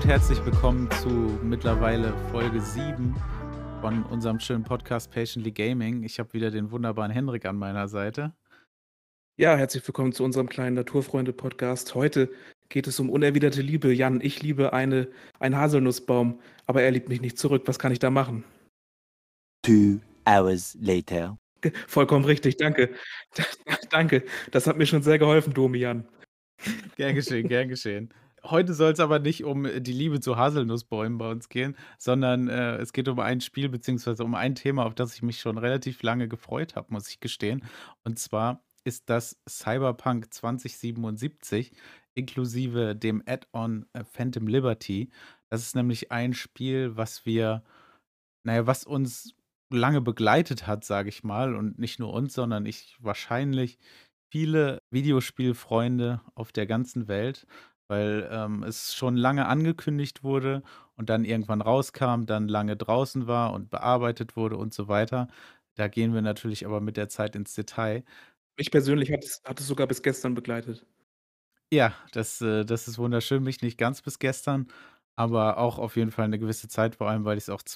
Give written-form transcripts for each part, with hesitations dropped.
und herzlich willkommen zu mittlerweile Folge 7 von unserem schönen Podcast Patiently Gaming. Ich habe wieder den wunderbaren Henrik an meiner Seite. Ja, herzlich willkommen zu unserem kleinen Naturfreunde-Podcast. Heute geht es um unerwiderte Liebe. Jan, ich liebe einen Haselnussbaum, aber er liebt mich nicht zurück. Was kann ich da machen? 2 hours later. Vollkommen richtig, danke. Danke, das hat mir schon sehr geholfen, Domi, Jan. Gern geschehen, gern geschehen. Heute soll es aber nicht um die Liebe zu Haselnussbäumen bei uns gehen, sondern es geht um ein Spiel beziehungsweise um ein Thema, auf das ich mich schon relativ lange gefreut habe, muss ich gestehen. Und zwar ist das Cyberpunk 2077 inklusive dem Add-on Phantom Liberty. Das ist nämlich ein Spiel, was uns lange begleitet hat, sage ich mal, und nicht nur uns, sondern wahrscheinlich viele Videospielfreunde auf der ganzen Welt, weil es schon lange angekündigt wurde und dann irgendwann rauskam, dann lange draußen war und bearbeitet wurde und so weiter. Da gehen wir natürlich aber mit der Zeit ins Detail. Mich persönlich hat es sogar bis gestern begleitet. Ja, das ist wunderschön, mich nicht ganz bis gestern, aber auch auf jeden Fall eine gewisse Zeit, vor allem, weil ich es auch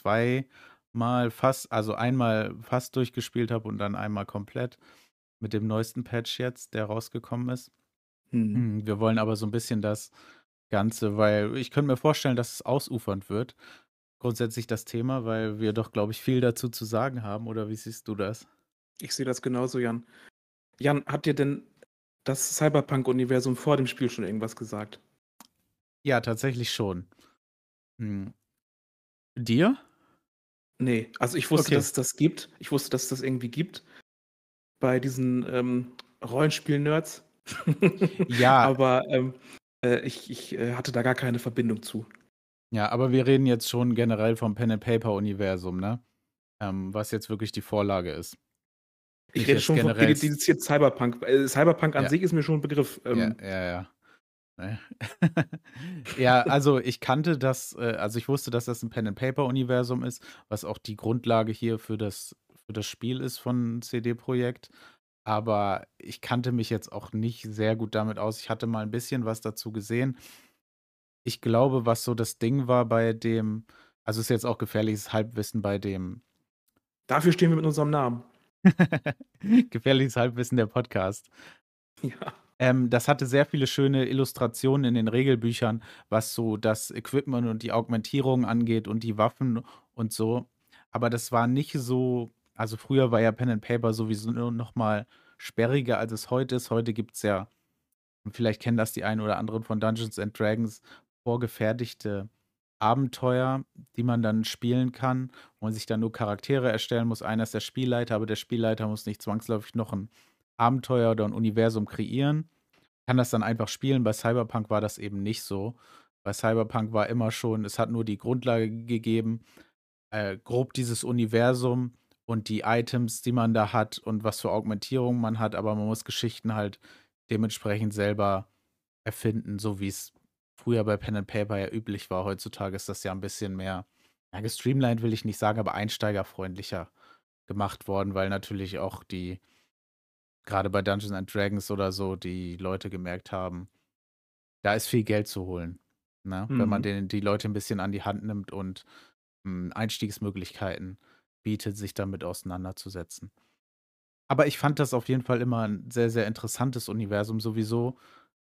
einmal fast durchgespielt habe und dann einmal komplett mit dem neuesten Patch jetzt, der rausgekommen ist. Wir wollen aber so ein bisschen das Ganze, weil ich könnte mir vorstellen, dass es ausufernd wird, grundsätzlich das Thema, weil wir doch, glaube ich, viel dazu zu sagen haben, oder wie siehst du das? Ich sehe das genauso, Jan. Jan, hat dir denn das Cyberpunk-Universum vor dem Spiel schon irgendwas gesagt? Ja, tatsächlich schon. Hm. Dir? Nee, also ich wusste, Okay. dass es das gibt. Ich wusste, dass es das irgendwie gibt bei diesen Rollenspiel-Nerds. Ja, Aber ich hatte da gar keine Verbindung zu. ja, aber wir reden jetzt schon generell vom Pen-and-Paper-Universum, ne? Was jetzt wirklich die Vorlage ist. Ich Nicht rede jetzt schon von generell. dediziert Cyberpunk. Cyberpunk an Ja, sich ist mir schon 'n Begriff. ja, ja, ja. Ne? Ja, also ich wusste, dass das ein Pen-and-Paper-Universum ist, was auch die Grundlage hier für das Spiel ist von CD Projekt. Aber ich kannte mich jetzt auch nicht sehr gut damit aus. Ich hatte mal ein bisschen was dazu gesehen. Ich glaube, was so das Ding war also ist jetzt auch gefährliches Halbwissen bei dem Dafür stehen wir mit unserem Namen. gefährliches Halbwissen der Podcast. Ja. Das hatte sehr viele schöne Illustrationen in den Regelbüchern, was so das Equipment und die Augmentierung angeht und die Waffen und so. Aber das war nicht so, also früher war ja Pen and Paper sowieso nur noch mal sperriger, als es heute ist. Heute gibt's ja, und vielleicht kennen das die einen oder anderen von Dungeons and Dragons, vorgefertigte Abenteuer, die man dann spielen kann, wo man sich dann nur Charaktere erstellen muss. Einer ist der Spielleiter, aber der Spielleiter muss nicht zwangsläufig noch ein Abenteuer oder ein Universum kreieren. Kann das dann einfach spielen. Bei Cyberpunk war das eben nicht so. Bei Cyberpunk war immer schon, es hat nur die Grundlage gegeben, grob dieses Universum und die Items, die man da hat und was für Augmentierungen man hat, aber man muss Geschichten halt dementsprechend selber erfinden, so wie es früher bei Pen and Paper ja üblich war. Heutzutage ist das ja ein bisschen mehr, ja, gestreamlined will ich nicht sagen, aber einsteigerfreundlicher gemacht worden, weil natürlich auch gerade bei Dungeons and Dragons oder so, die Leute gemerkt haben, da ist viel Geld zu holen, ne? Wenn man Mhm. die Leute ein bisschen an die Hand nimmt und Einstiegsmöglichkeiten bietet, sich damit auseinanderzusetzen. Aber ich fand das auf jeden Fall immer ein sehr, sehr interessantes Universum. Sowieso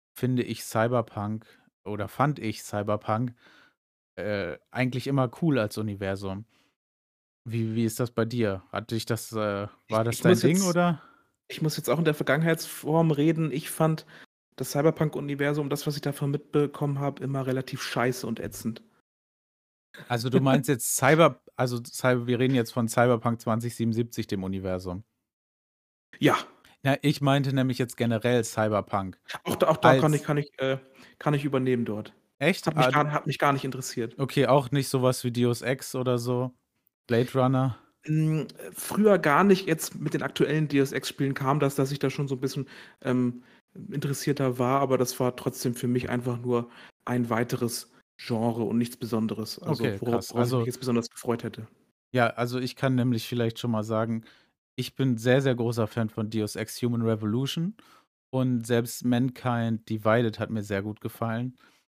fand ich Cyberpunk eigentlich immer cool als Universum. Wie ist das bei dir? Ich War das ich dein muss Ding, jetzt oder? ich muss jetzt auch in der Vergangenheitsform reden. Ich fand das Cyberpunk-Universum, das, was ich davon mitbekommen habe, immer relativ scheiße und ätzend. Also, du meinst jetzt wir reden jetzt von Cyberpunk 2077, dem Universum. Ja, Ja, ich meinte nämlich jetzt generell Cyberpunk auch da als kann ich übernehmen dort. echt? Hat mich gar nicht interessiert. Okay, auch nicht sowas wie Deus Ex oder so? Blade Runner? Früher gar nicht. Jetzt mit den aktuellen Deus Ex-Spielen kam das, dass ich da schon so 'n bisschen, interessierter war, aber das war trotzdem für mich einfach nur ein weiteres Genre und nichts Besonderes. Also, Okay, krass. worauf ich mich Also, jetzt besonders gefreut hätte. ja, also ich kann nämlich vielleicht schon mal sagen, ich bin sehr, sehr großer Fan von Deus Ex Human Revolution und selbst Mankind Divided hat mir sehr gut gefallen.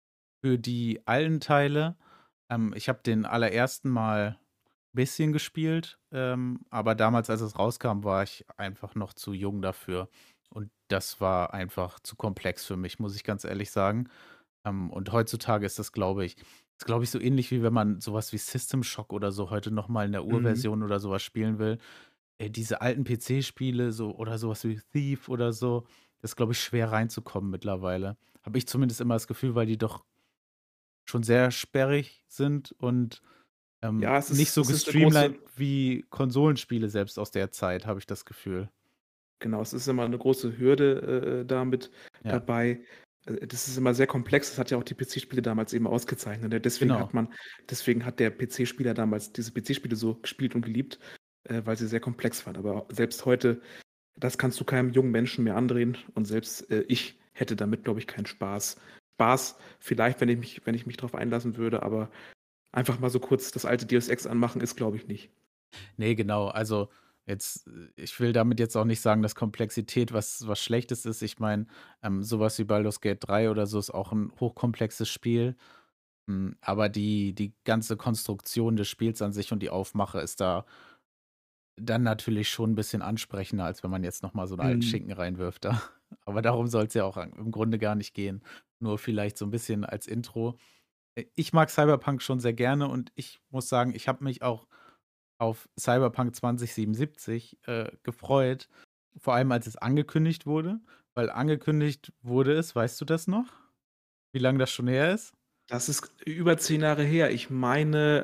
für die alten Teile, ich habe den allerersten Mal ein bisschen gespielt, aber damals, als es rauskam, war ich einfach noch zu jung dafür. Und das war einfach zu komplex für mich, muss ich ganz ehrlich sagen. Und heutzutage ist, glaube ich, so ähnlich, wie wenn man sowas wie System Shock oder so heute noch mal in der Mhm. Urversion oder sowas spielen will. Diese alten PC-Spiele so oder sowas wie Thief oder so, das ist, glaube ich, schwer reinzukommen mittlerweile. Habe ich zumindest immer das Gefühl, weil die doch schon sehr sperrig sind und, Ja, nicht so es ist eine große gestreamlined wie Konsolenspiele selbst aus der Zeit, habe ich das Gefühl. genau, es ist immer eine große Hürde, da mit Ja, dabei. Das ist immer sehr komplex. Das hat ja auch die PC-Spiele damals eben ausgezeichnet, ne? genau. Deswegen hat der PC-Spieler damals diese PC-Spiele so gespielt und geliebt, weil sie sehr komplex waren. Aber selbst heute, das kannst du keinem jungen Menschen mehr andrehen und selbst, ich hätte damit, glaube ich, keinen Spaß. Spaß vielleicht, wenn ich mich drauf einlassen würde, aber einfach mal so kurz das alte Deus Ex anmachen ist, glaube ich, nicht. Ne, genau. Also, ich will damit jetzt auch nicht sagen, dass Komplexität was Schlechtes ist. Ich meine, so wie Baldur's Gate 3 oder so ist auch ein hochkomplexes Spiel. Aber die ganze Konstruktion des Spiels an sich und die Aufmache ist da dann natürlich schon ein bisschen ansprechender, als wenn man jetzt noch mal so 'n alten Mhm. Schinken reinwirft da. Aber darum soll's ja auch im Grunde gar nicht gehen. Nur vielleicht so ein bisschen als Intro. Ich mag Cyberpunk schon sehr gerne und ich muss sagen, ich habe mich auch auf Cyberpunk 2077, gefreut, vor allem als es angekündigt wurde, weil angekündigt wurde es, weißt du das noch? Wie lange das schon her ist? Das ist über 10 Jahre her. Ich meine,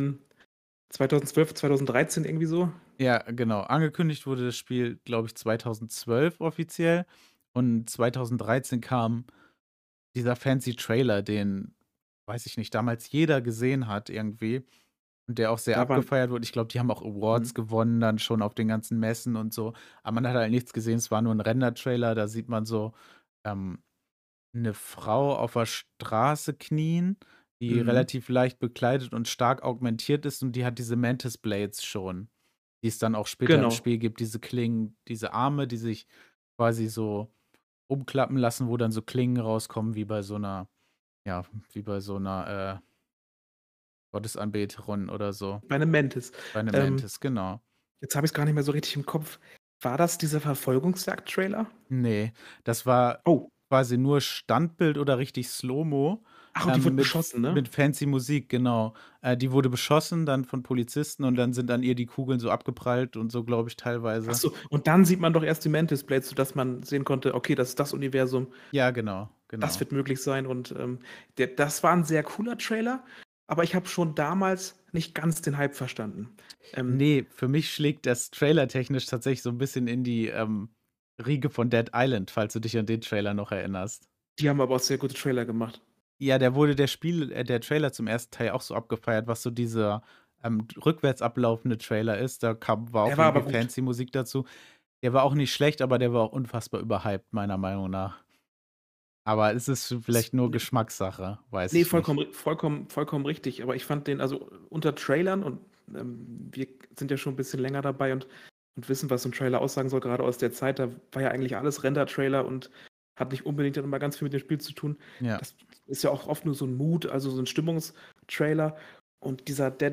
2012, 2013 irgendwie so? Ja, genau. Angekündigt wurde das Spiel, glaube ich, 2012 offiziell und 2013 kam dieser fancy Trailer, den, weiß ich nicht, damals jeder gesehen hat irgendwie und der auch sehr Da waren abgefeiert wurde. Ich glaube, die haben auch mhm, Awards gewonnen dann schon auf den ganzen Messen und so. Aber man hat halt nichts gesehen, es war nur 'n Render-Trailer, da sieht man so, ähm 'ne Frau auf der Straße knien, die mhm, relativ leicht bekleidet und stark augmentiert ist und die hat diese Mantis Blades schon, die es dann auch später im genau. Spiel gibt, diese Klingen, diese Arme, die sich quasi so umklappen lassen, wo dann so Klingen rauskommen wie bei so 'ner ja, wie bei so 'ner, Gottesanbeterin oder so. Bei 'nem Mantis. Bei 'nem Ähm, Mantis, genau. Jetzt habe ich's gar nicht mehr so richtig im Kopf. War das dieser Verfolgungsjagd-Trailer? Ne, das war Oh. quasi nur Standbild oder richtig Slow-Mo, Ach, und die wurde mit beschossen, ne? mit fancy Musik, genau. Die wurde beschossen dann von Polizisten und dann sind an ihr die Kugeln so abgeprallt und so, glaube ich, Ach teilweise. so, und dann sieht man doch erst die Mantis Blades, sodass man sehen konnte: „Okay, das ist das Universum, Ja, genau, das genau. wird möglich sein.“ Und, das war 'n sehr cooler Trailer, aber ich habe schon damals nicht ganz den Hype verstanden. Ähm, Ne, für mich schlägt das trailertechnisch tatsächlich so 'n bisschen in die, Riege von Dead Island, falls du dich an den Trailer noch erinnerst. Die haben aber auch sehr gute Trailer gemacht. Ja, der Trailer zum ersten Teil auch so abgefeiert, was so dieser, rückwärts ablaufende Trailer ist. War Der auch war irgendwie aber gut. fancy Musik dazu. Der war auch nicht schlecht, aber der war auch unfassbar überhyped, meiner Meinung nach. Aber es ist Das vielleicht nur ne, Geschmackssache, weiß ne, ich nicht. vollkommen richtig. Aber ich fand den also unter Trailern und, wir sind ja schon 'n bisschen länger dabei und wissen, was so 'n Trailer aussagen soll, grade aus der Zeit, da war ja eigentlich alles Render-Trailer und hat nicht unbedingt dann immer ganz viel mit dem Spiel zu tun. Ja. Das ist ja auch oft nur so 'n Mood, also so 'n Stimmungstrailer. Und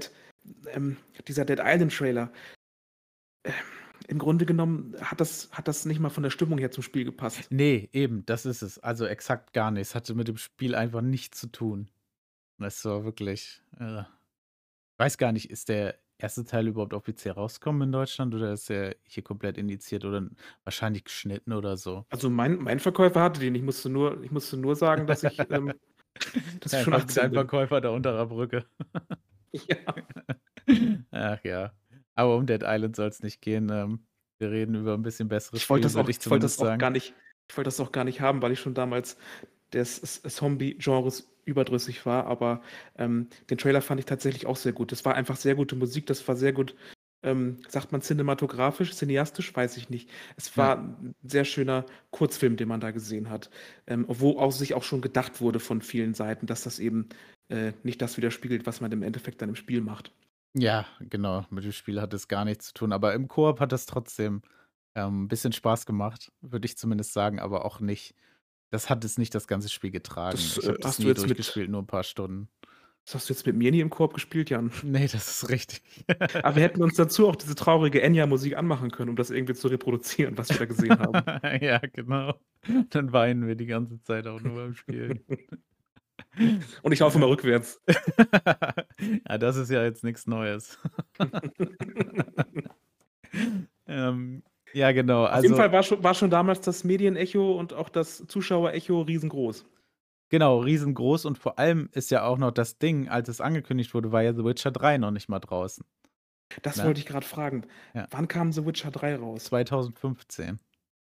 dieser Dead Island Trailer, ähm, im Grunde genommen hat das nicht mal von der Stimmung her zum Spiel gepasst. Ne, eben, das ist es. Also, exakt gar nicht. Es hatte mit dem Spiel einfach nichts zu tun. Das war wirklich, weiß gar nicht, ist der erste Teil überhaupt offiziell rausgekommen in Deutschland oder ist er hier komplett indiziert oder wahrscheinlich geschnitten oder so? Also, mein Verkäufer hatte den. Ich musste nur sagen, dass ich schon Dein 18 bin. Verkäufer da unter der Brücke. Ja. Ach ja. Aber um Dead Island soll's nicht gehen. Wir reden über 'n bisschen besseres Spiel, würde ich Ich wollte zumindest das auch sagen. gar nicht ich wollte das auch gar nicht haben, weil ich schon damals des Zombie-Genres überdrüssig war, aber, den Trailer fand ich tatsächlich auch sehr gut. Das war einfach sehr gute Musik, das war sehr gut, sagt man cinematografisch, cineastisch? Weiß ich nicht. Es Ja. war 'n sehr schöner Kurzfilm, den man da gesehen hat, wo auch sich auch schon gedacht wurde von vielen Seiten, dass das eben, nicht das widerspiegelt, was man im Endeffekt dann im Spiel macht. Ja, genau. Mit dem Spiel hat es gar nichts zu tun, aber im Koop hat das trotzdem, bisschen Spaß gemacht, würde ich zumindest sagen, aber auch nicht Das hat es nicht das ganze Spiel getragen. Das, Ich habe das hast du nie jetzt durchgespielt, nur 'n paar Stunden. das hast du jetzt mit mir nie im Koop gespielt, Jan. Ne, das ist richtig. Aber wir hätten uns dazu auch diese traurige Enya-Musik anmachen können, um das irgendwie zu reproduzieren, was wir da gesehen haben. Ja, genau. Dann weinen wir die ganze Zeit auch nur beim Spielen. Und ich laufe mal Ja. rückwärts. Ja, das ist ja jetzt nix Neues. Ähm, ja, genau, Auf jeden also Fall war schon damals das Medienecho und auch das Zuschauerecho riesengroß. genau, riesengroß und vor allem ist ja auch noch das Ding, als es angekündigt wurde, war ja The Witcher 3 noch nicht mal draußen, Das ne? wollte ich grad fragen. Ja, Wann kam The Witcher 3 raus? 2015.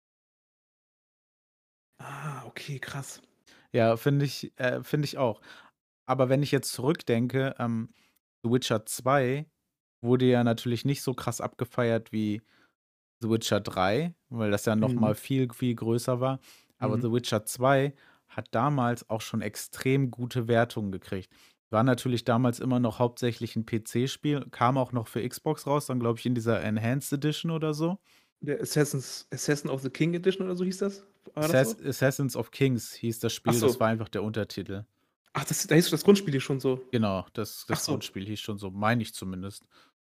Ah, okay, krass. Ja, finde ich auch. Aber wenn ich jetzt zurückdenke, The Witcher 2 wurde ja natürlich nicht so krass abgefeiert wie The Witcher 3, weil das ja noch Mhm, mal viel, viel größer war. Aber mhm. The Witcher 2 hat damals auch schon extrem gute Wertungen gekriegt. War natürlich damals immer noch hauptsächlich ein PC-Spiel, kam auch noch für Xbox raus, dann glaube ich in dieser Enhanced Edition oder so. Der Assassin of the King Edition oder so hieß das? War das so? Assassins of Kings hieß das Ach Spiel, das so. war einfach der Untertitel. Ach, da hieß das Grundspiel hier schon so. Genau, das Ach das so. Grundspiel hieß schon so, meine ich zumindest.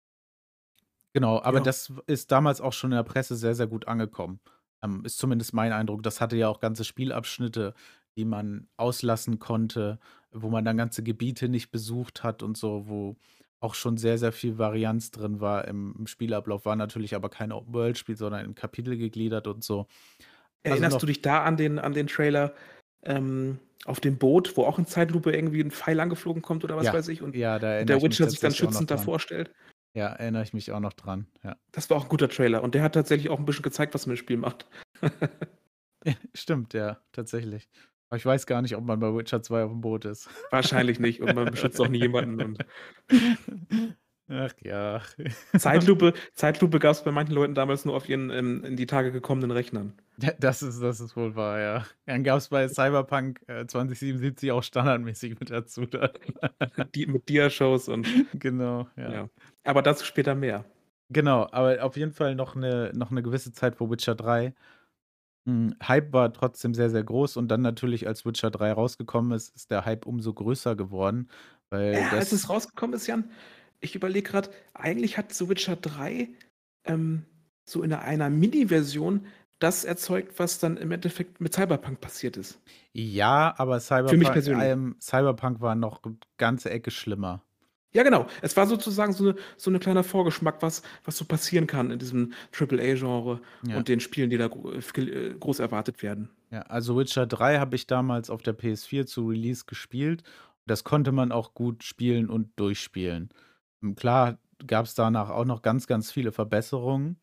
Genau, aber Ja. das ist damals auch schon in der Presse sehr, sehr gut angekommen. Ist zumindest mein Eindruck. Das hatte ja auch ganze Spielabschnitte, die man auslassen konnte, wo man dann ganze Gebiete nicht besucht hat und so, wo auch schon sehr, sehr viel Varianz drin war im Spielablauf. War natürlich aber kein Open-World-Spiel, sondern in Kapitel gegliedert und so. Also Erinnerst noch du dich da an den Trailer, auf dem Boot, wo auch in Zeitlupe irgendwie 'n Pfeil angeflogen kommt oder was ja, weiß ich und ja, da erinnere der ich mich Witcher sich dann tatsächlich auch noch schützend dran. davor stellt? Ja, erinnere ich mich auch noch dran, ja. Das war auch 'n guter Trailer und der hat tatsächlich auch 'n bisschen gezeigt, was man im Spiel macht. Stimmt, ja, tatsächlich. Aber ich weiß gar nicht, ob man bei Witcher 2 auf'm Boot ist. Wahrscheinlich nicht und man beschützt auch nie jemanden und Ach ja. Zeitlupe gab's bei manchen Leuten damals nur auf ihren, in die Tage gekommenen Rechnern. Das ist wohl wahr, ja. Dann gab's bei Cyberpunk, 2077 auch standardmäßig mit dazu dann. Die mit Dia-Shows und Genau, ja. ja. Aber dazu später mehr. Genau, aber auf jeden Fall noch 'ne gewisse Zeit vor Witcher 3. Hype war trotzdem sehr, sehr groß und dann natürlich, als Witcher 3 rausgekommen ist, ist der Hype umso größer geworden, weil Ja, als es das rausgekommen ist, Jan, ich überlege grad, eigentlich hat The Witcher 3, ähm, so in einer Mini-Version das erzeugt, was dann im Endeffekt mit Cyberpunk passiert ist. ja, aber Für mich persönlich. Cyberpunk war noch ganze Ecke schlimmer. Ja, genau. Es war sozusagen so 'ne kleiner Vorgeschmack, was so passieren kann in diesem Triple-A-Genre Ja. und den Spielen, die da groß erwartet werden. Ja, also Witcher 3 habe ich damals auf der PS4 zu Release gespielt. Das konnte man auch gut spielen und durchspielen. Klar gab's danach auch noch ganz, ganz viele Verbesserungen,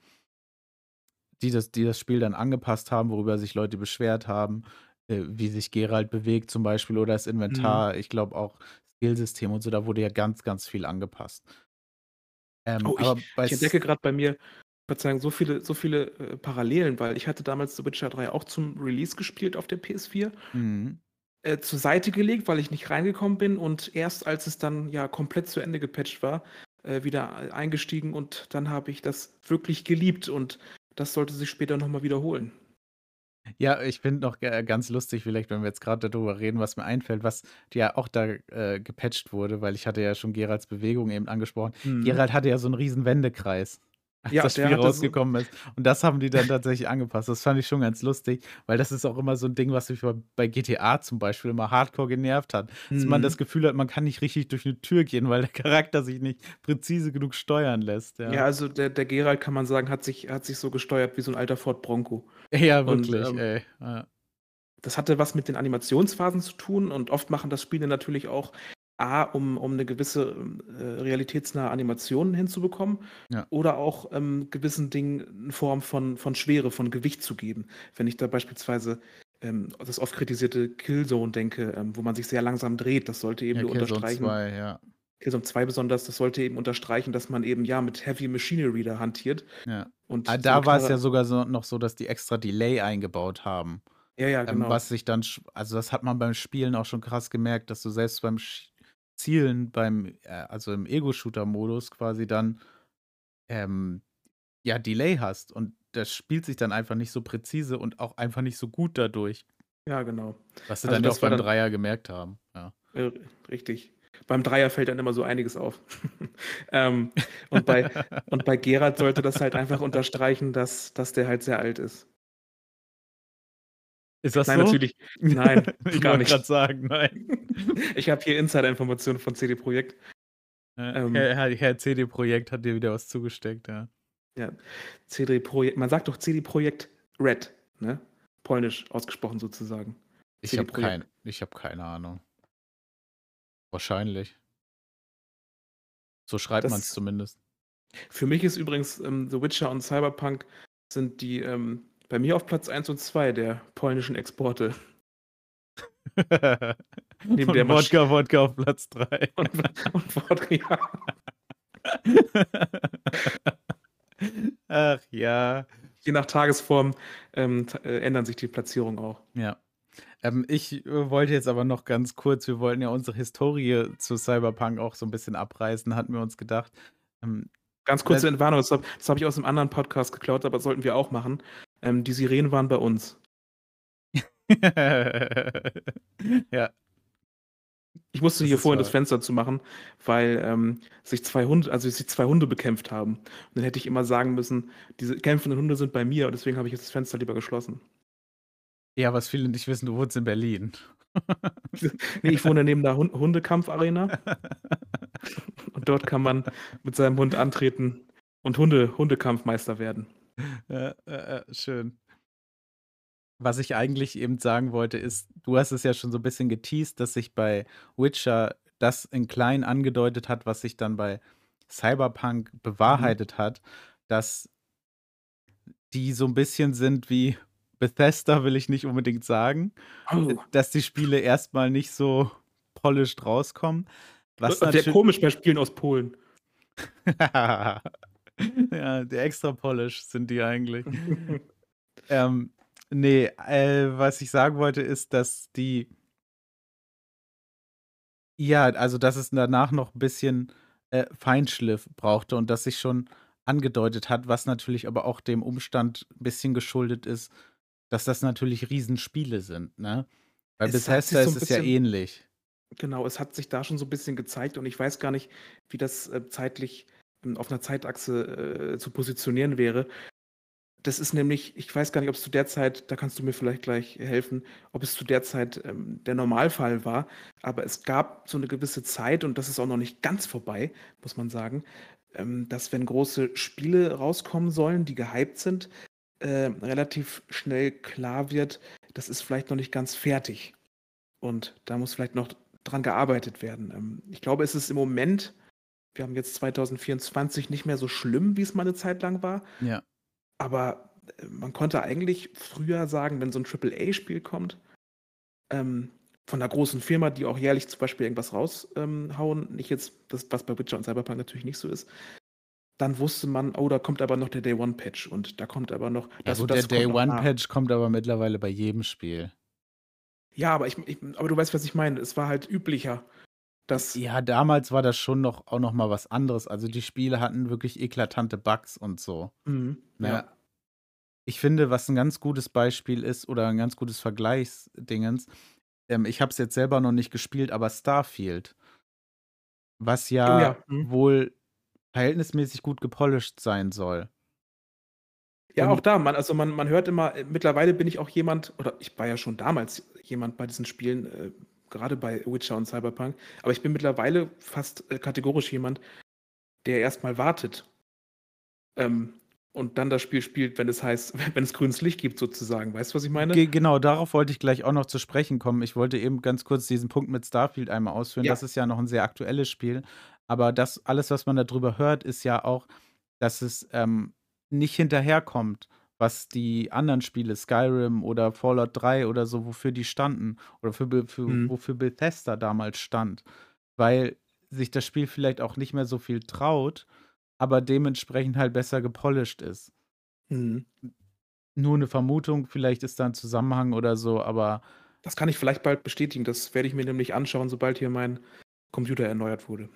die das Spiel dann angepasst haben, worüber sich Leute beschwert haben, wie sich Geralt bewegt zum Beispiel oder das Mhm. Inventar. Ich glaube auch Skillsystem und so, da wurde ja ganz, ganz viel angepasst. Oh, ich Aber bei ich entdecke s grad bei mir, Verzeihung, so viele, Parallelen, weil ich hatte damals The Witcher 3 auch zum Release gespielt auf der PS4, mhm. zur Seite gelegt, weil ich nicht reingekommen bin und erst als es dann, ja, komplett zu Ende gepatcht war, wieder eingestiegen und dann habe ich das wirklich geliebt und das sollte sich später noch mal wiederholen. Ja, ich finde noch ganz lustig, vielleicht, wenn wir jetzt gerade darüber reden, was mir einfällt, was ja auch da, gepatcht wurde, weil ich hatte ja schon Geralts Bewegung eben angesprochen. Mhm. Geralt hatte ja so 'n riesen Wendekreis, als Ja, das der Spiel hatte so rausgekommen ist. Und das haben die dann tatsächlich angepasst. Das fand ich schon ganz lustig, weil das ist auch immer so 'n Ding, was mich bei GTA zum Beispiel immer hardcore genervt hat, dass man das mhm. Gefühl hat, man kann nicht richtig durch 'ne Tür gehen, weil der Charakter sich nicht präzise genug steuern lässt, Ja, ja. also der Geralt, kann man sagen, hat sich so gesteuert wie so 'n alter Ford Bronco Ja, und, wirklich, ey. Ja, das hatte was mit den Animationsphasen zu tun und oft machen das Spiele natürlich auch A, um 'ne gewisse, realitätsnahe Animation hinzubekommen ja, oder auch, gewissen Dingen 'ne Form von Schwere, von Gewicht zu geben. Wenn ich da beispielsweise, das oft kritisierte Killzone denke, wo man sich sehr langsam dreht, das sollte eben ja, nur Killzone unterstreichen, 2, ja, Killzone 2 besonders, das sollte eben unterstreichen, dass man eben, ja, mit Heavy Machinery da hantiert ja. und Ah, so 'ne da war's ja klare sogar so noch so, dass die extra Delay eingebaut haben. ja, ja, genau. Was sich dann also, das hat man beim Spielen auch schon krass gemerkt, dass du selbst beim Zielen also, im Ego-Shooter-Modus quasi dann, ähm, ja, Delay hast und das spielt sich dann einfach nicht so präzise und auch einfach nicht so gut dadurch. Ja, genau. Was sie Also dann ja auch das war beim dann Dreier gemerkt haben. Ja. richtig. Beim Dreier fällt dann immer so einiges auf. Ähm, und bei und bei Geralt sollte das halt einfach unterstreichen, dass der halt sehr alt ist. Ist das Nein, so? natürlich nein, Ich gar wollte gerade nicht. sagen, nein. Ich habe hier Insider-Informationen von CD Projekt. Ähm, Herr CD Projekt hat dir wieder was zugesteckt, ja. ja, CD Projekt, man sagt doch CD Projekt Red, ne? Polnisch ausgesprochen sozusagen. Ich CD habe Projekt. keine Ahnung. Wahrscheinlich. So schreibt man es Das zumindest. Für mich ist übrigens The Witcher und Cyberpunk sind die bei mir auf Platz 1 und 2 der polnischen Exporte. Neben der Und Maschine Wodka auf Platz 3. und Wodka, ja. Ach ja. Je nach Tagesform ändern sich die Platzierungen auch. Ja. Ich wollte jetzt aber noch ganz kurz, wir wollten ja unsere Historie zu Cyberpunk auch so ein bisschen abreißen, hatten wir uns gedacht. Ganz Das, kurze Entwarnung, das hab ich aus einem anderen Podcast geklaut, aber das sollten wir auch machen. Die Sirenen waren bei uns. ja, Ich musste das hier ist vorhin das wahr. Fenster zumachen, weil sich zwei Hunde bekämpft haben. Und dann hätte ich immer sagen müssen, diese kämpfenden Hunde sind bei mir und deswegen habe ich jetzt das Fenster lieber geschlossen. Ja, was viele nicht wissen, du wohnst in Berlin. Nee, ich wohne neben der Hundekampfarena und dort kann man mit seinem Hund antreten und Hundekampfmeister werden. Schön. Was ich eigentlich eben sagen wollte, ist, du hast es ja schon so ein bisschen geteased, dass sich bei Witcher das in klein angedeutet hat, was sich dann bei Cyberpunk Mhm. bewahrheitet hat, dass die so ein bisschen sind wie Bethesda, will ich nicht unbedingt sagen, Oh, dass die Spiele erstmal nicht so polished rauskommen, was wäre natürlich komisch bei Spielen aus Polen. ja, der extra Polish sind die eigentlich. Ähm, ne, was ich sagen wollte, ist, dass die ja, also, dass es danach noch 'n bisschen, Feinschliff brauchte und das sich schon angedeutet hat, was natürlich aber auch dem Umstand 'n bisschen geschuldet ist, dass das natürlich Riesenspiele sind, ne? Bei Es hat sich Bethesda so ist ein es ja bisschen ähnlich. Genau, es hat sich da schon so ein bisschen gezeigt und ich weiß gar nicht, wie das zeitlich auf einer Zeitachse zu positionieren wäre. Das ist nämlich ich weiß gar nicht, ob es zu der Zeit da kannst du mir vielleicht gleich helfen, ob es zu der Zeit der Normalfall war, aber es gab so eine gewisse Zeit und das ist auch noch nicht ganz vorbei, muss man sagen, dass wenn große Spiele rauskommen sollen, die gehypt sind, relativ schnell klar wird, das ist vielleicht noch nicht ganz fertig und da muss vielleicht noch dran gearbeitet werden. Ich glaube, es ist im Moment wir haben jetzt 2024 nicht mehr so schlimm, wie es mal 'ne Zeit lang war. Ja. Aber, man konnte eigentlich früher sagen, wenn so 'n Triple-A-Spiel kommt, von 'ner großen Firma, die auch jährlich zum Beispiel irgendwas hauen, nicht jetzt das, was bei Witcher und Cyberpunk natürlich nicht so ist, dann wusste man: „Oh, da kommt aber noch der Day-One-Patch und da kommt aber noch Ja das und gut, der das kommt noch nach.“ Day-One-Patch kommt aber mittlerweile bei jedem Spiel. Ja, aber du weißt, was ich meine. Es war halt üblicher, dass Ja, damals war das schon noch mal was anderes. Also, die Spiele hatten wirklich eklatante Bugs und so, ja. ne? Ich finde, was 'n ganz gutes Beispiel ist oder 'n ganz gutes Vergleichsdingens, ich habe es jetzt selber noch nicht gespielt, aber Starfield, was Oh ja ja, wohl verhältnismäßig gut gepolished sein soll. Ja, auch Und da, man hört immer mittlerweile bin ich auch jemand oder ich war ja schon damals jemand bei diesen Spielen, grade bei Witcher und Cyberpunk, aber ich bin mittlerweile fast, kategorisch jemand, der erst mal wartet, ähm, und dann das Spiel spielt, wenn es heißt wenn es grünes Licht gibt sozusagen. Weißt du, was ich meine? genau, darauf wollte ich gleich auch noch zu sprechen kommen. Ich wollte eben ganz kurz diesen Punkt mit Starfield einmal ausführen. Ja. Das ist ja noch 'n sehr aktuelles Spiel, aber das alles, was man da drüber hört, ist ja auch, dass es, nicht hinterherkommt, was die anderen Spiele, Skyrim oder Fallout 3 oder so, wofür die standen oder Mhm. wofür Bethesda damals stand, weil sich das Spiel vielleicht auch nicht mehr so viel traut, aber dementsprechend halt besser gepolished ist. Mhm. Nur 'ne Vermutung, vielleicht ist da 'n Zusammenhang oder so, aber Das kann ich vielleicht bald bestätigen. Das werde ich mir nämlich anschauen, sobald hier mein Computer erneuert wurde.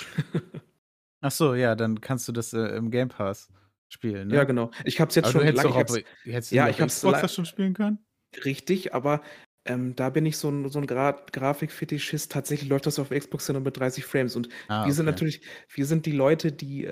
ach so, ja, dann kannst du das, im Game Pass spielen, Ja, ne? genau. Ich habe es jetzt Aber du schon hättest lange doch ich habe es hättest du ja, nicht auf ich habe es Xbox das schon spielen können? richtig, aber Da bin ich so ein Grafikfetischist. Tatsächlich läuft das auf Xbox ja nur mit 30 Frames. Und Ah, wir sind okay. natürlich, wir sind die Leute,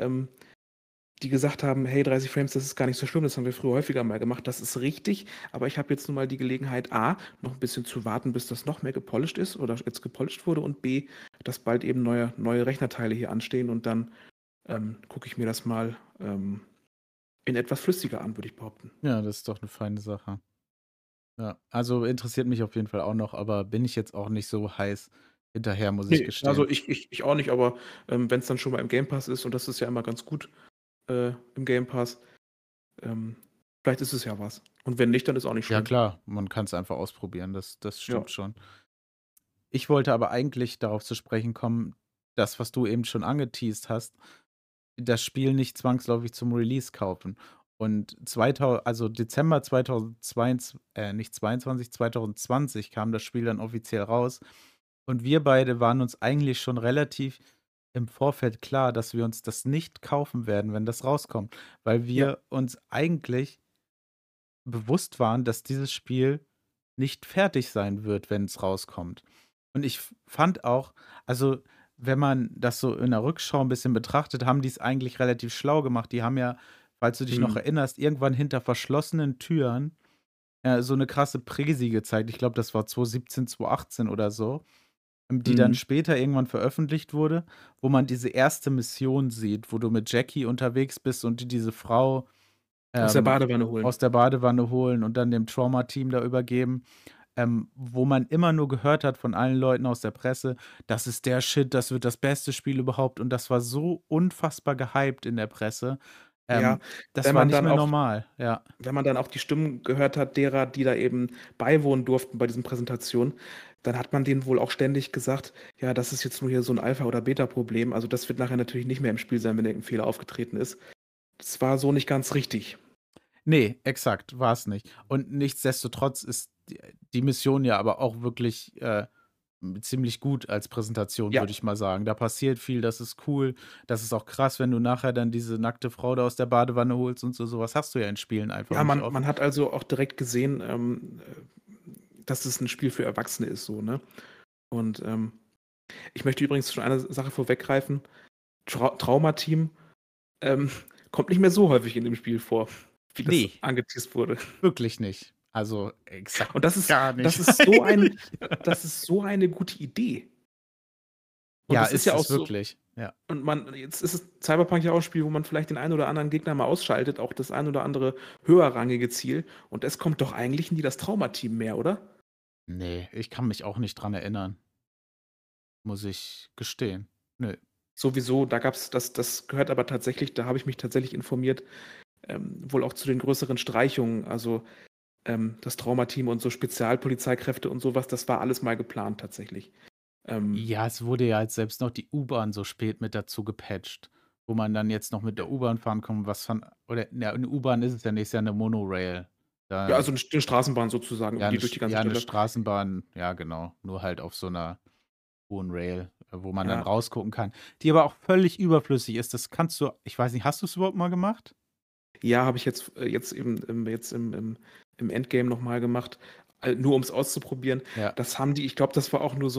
die gesagt haben, hey, 30 Frames, das ist gar nicht so schlimm, das haben wir früher häufiger mal gemacht. Das ist richtig, aber ich habe jetzt nun mal die Gelegenheit, A, noch ein bisschen zu warten, bis das noch mehr gepolished ist oder jetzt gepolished wurde und B, dass bald eben neue Rechnerteile hier anstehen und dann gucke ich mir das mal in etwas flüssiger an, würde ich behaupten. Ja, das ist doch eine feine Sache. Ja, also interessiert mich auf jeden Fall auch noch, aber bin ich jetzt auch nicht so heiß hinterher, muss ich Nee, also gestehen. ich auch nicht, aber wenn es dann schon mal im Game Pass ist und das ist ja immer ganz gut im Game Pass, ähm, vielleicht ist es ja was. Und wenn nicht, dann ist auch nicht Ja schlimm. klar, man kann es einfach ausprobieren, das Ja. stimmt schon. Ich wollte aber eigentlich darauf zu sprechen kommen, das, was du eben schon angeteast hast, das Spiel nicht zwangsläufig zum Release kaufen. Und Dezember 2022, nicht 22, 2020 kam das Spiel dann offiziell raus. Und wir beide waren uns eigentlich schon relativ im Vorfeld klar, dass wir uns das nicht kaufen werden, wenn das rauskommt, weil Ja. wir uns eigentlich bewusst waren, dass dieses Spiel nicht fertig sein wird, wenn es rauskommt. Und ich fand auch, also wenn man das so in der Rückschau ein bisschen betrachtet, haben die es eigentlich relativ schlau gemacht. Die haben ja, falls du dich noch Hm. erinnerst, irgendwann hinter verschlossenen Türen so eine krasse Präsi gezeigt. Ich glaube, das war 2017, 2018 oder so, die dann Hm. später irgendwann veröffentlicht wurde, wo man diese erste Mission sieht, wo du mit Jackie unterwegs bist und die diese Frau Aus der ähm, Badewanne holen. aus der Badewanne holen und dann dem Trauma-Team da übergeben, wo man immer nur gehört hat von allen Leuten aus der Presse, das ist der Shit, das wird das beste Spiel überhaupt und das war so unfassbar gehypt in der Presse. Ja, Das wenn war man nicht dann mehr auch normal, ja. wenn man dann auch die Stimmen gehört hat derer, die da eben beiwohnen durften bei diesen Präsentationen, dann hat man denen wohl auch ständig gesagt: „Ja, das ist jetzt nur hier so 'n Alpha oder Beta-Problem. Also, das wird nachher natürlich nicht mehr im Spiel sein, wenn irgend 'n Fehler aufgetreten ist.“ Das war so nicht ganz richtig. Ne, exakt, war es nicht. Und nichtsdestotrotz ist die Mission ja aber auch wirklich, ziemlich gut als Präsentation, Ja. würde ich mal sagen. Da passiert viel, das ist cool. Das ist auch krass, wenn du nachher dann diese nackte Frau da aus der Badewanne holst und so. So was hast du ja in Spielen einfach Ja, nicht man oft. hat also auch direkt gesehen, dass es 'n Spiel für Erwachsene ist so, ne? Und, ich möchte übrigens schon eine Sache vorweggreifen. Traumateam, ähm, kommt nicht mehr so häufig in dem Spiel vor, wie das Ne, angeteast wurde. wirklich nicht. Also, exakt Und gar nicht das ist so ein eigentlich. das ist so eine gute Idee. Und Ja, das ist ja ist auch es so wirklich, ja. und man jetzt ist es Cyberpunk ja auch 'n Spiel, wo man vielleicht den einen oder anderen Gegner mal ausschaltet, auch das ein oder andere höherrangige Ziel. Und es kommt doch eigentlich nie das Traumateam mehr, oder? Ne, ich kann mich auch nicht dran erinnern, muss ich gestehen. Nö. Sowieso, da gab's das gehört aber tatsächlich, da habe ich mich tatsächlich informiert, wohl auch zu den größeren Streichungen. Also, das Traumateam und so Spezialpolizeikräfte und so was, das war alles mal geplant tatsächlich. Ähm, Ja, es wurde ja jetzt selbst noch die U-Bahn so spät mit dazu gepatcht, wo man dann jetzt noch mit der U-Bahn fahren kann, was von oder ja, 'ne U-Bahn ist es ja nicht, ist ja 'ne Monorail. ja, Da also 'ne Straßenbahn sozusagen, ja, die 'ne durch die St ganze ja, 'ne Stadt läuft. Straßenbahn, ja genau, nur halt auf so 'ner hohen Rail, wo man dann Ja. rausgucken kann, die aber auch völlig überflüssig ist. Das kannst du ich weiß nicht, hast du's überhaupt mal gemacht? Ja, habe ich jetzt eben jetzt im Endgame noch mal gemacht, nur um's auszuprobieren. Ja. Das haben die Ich glaube, das war auch nur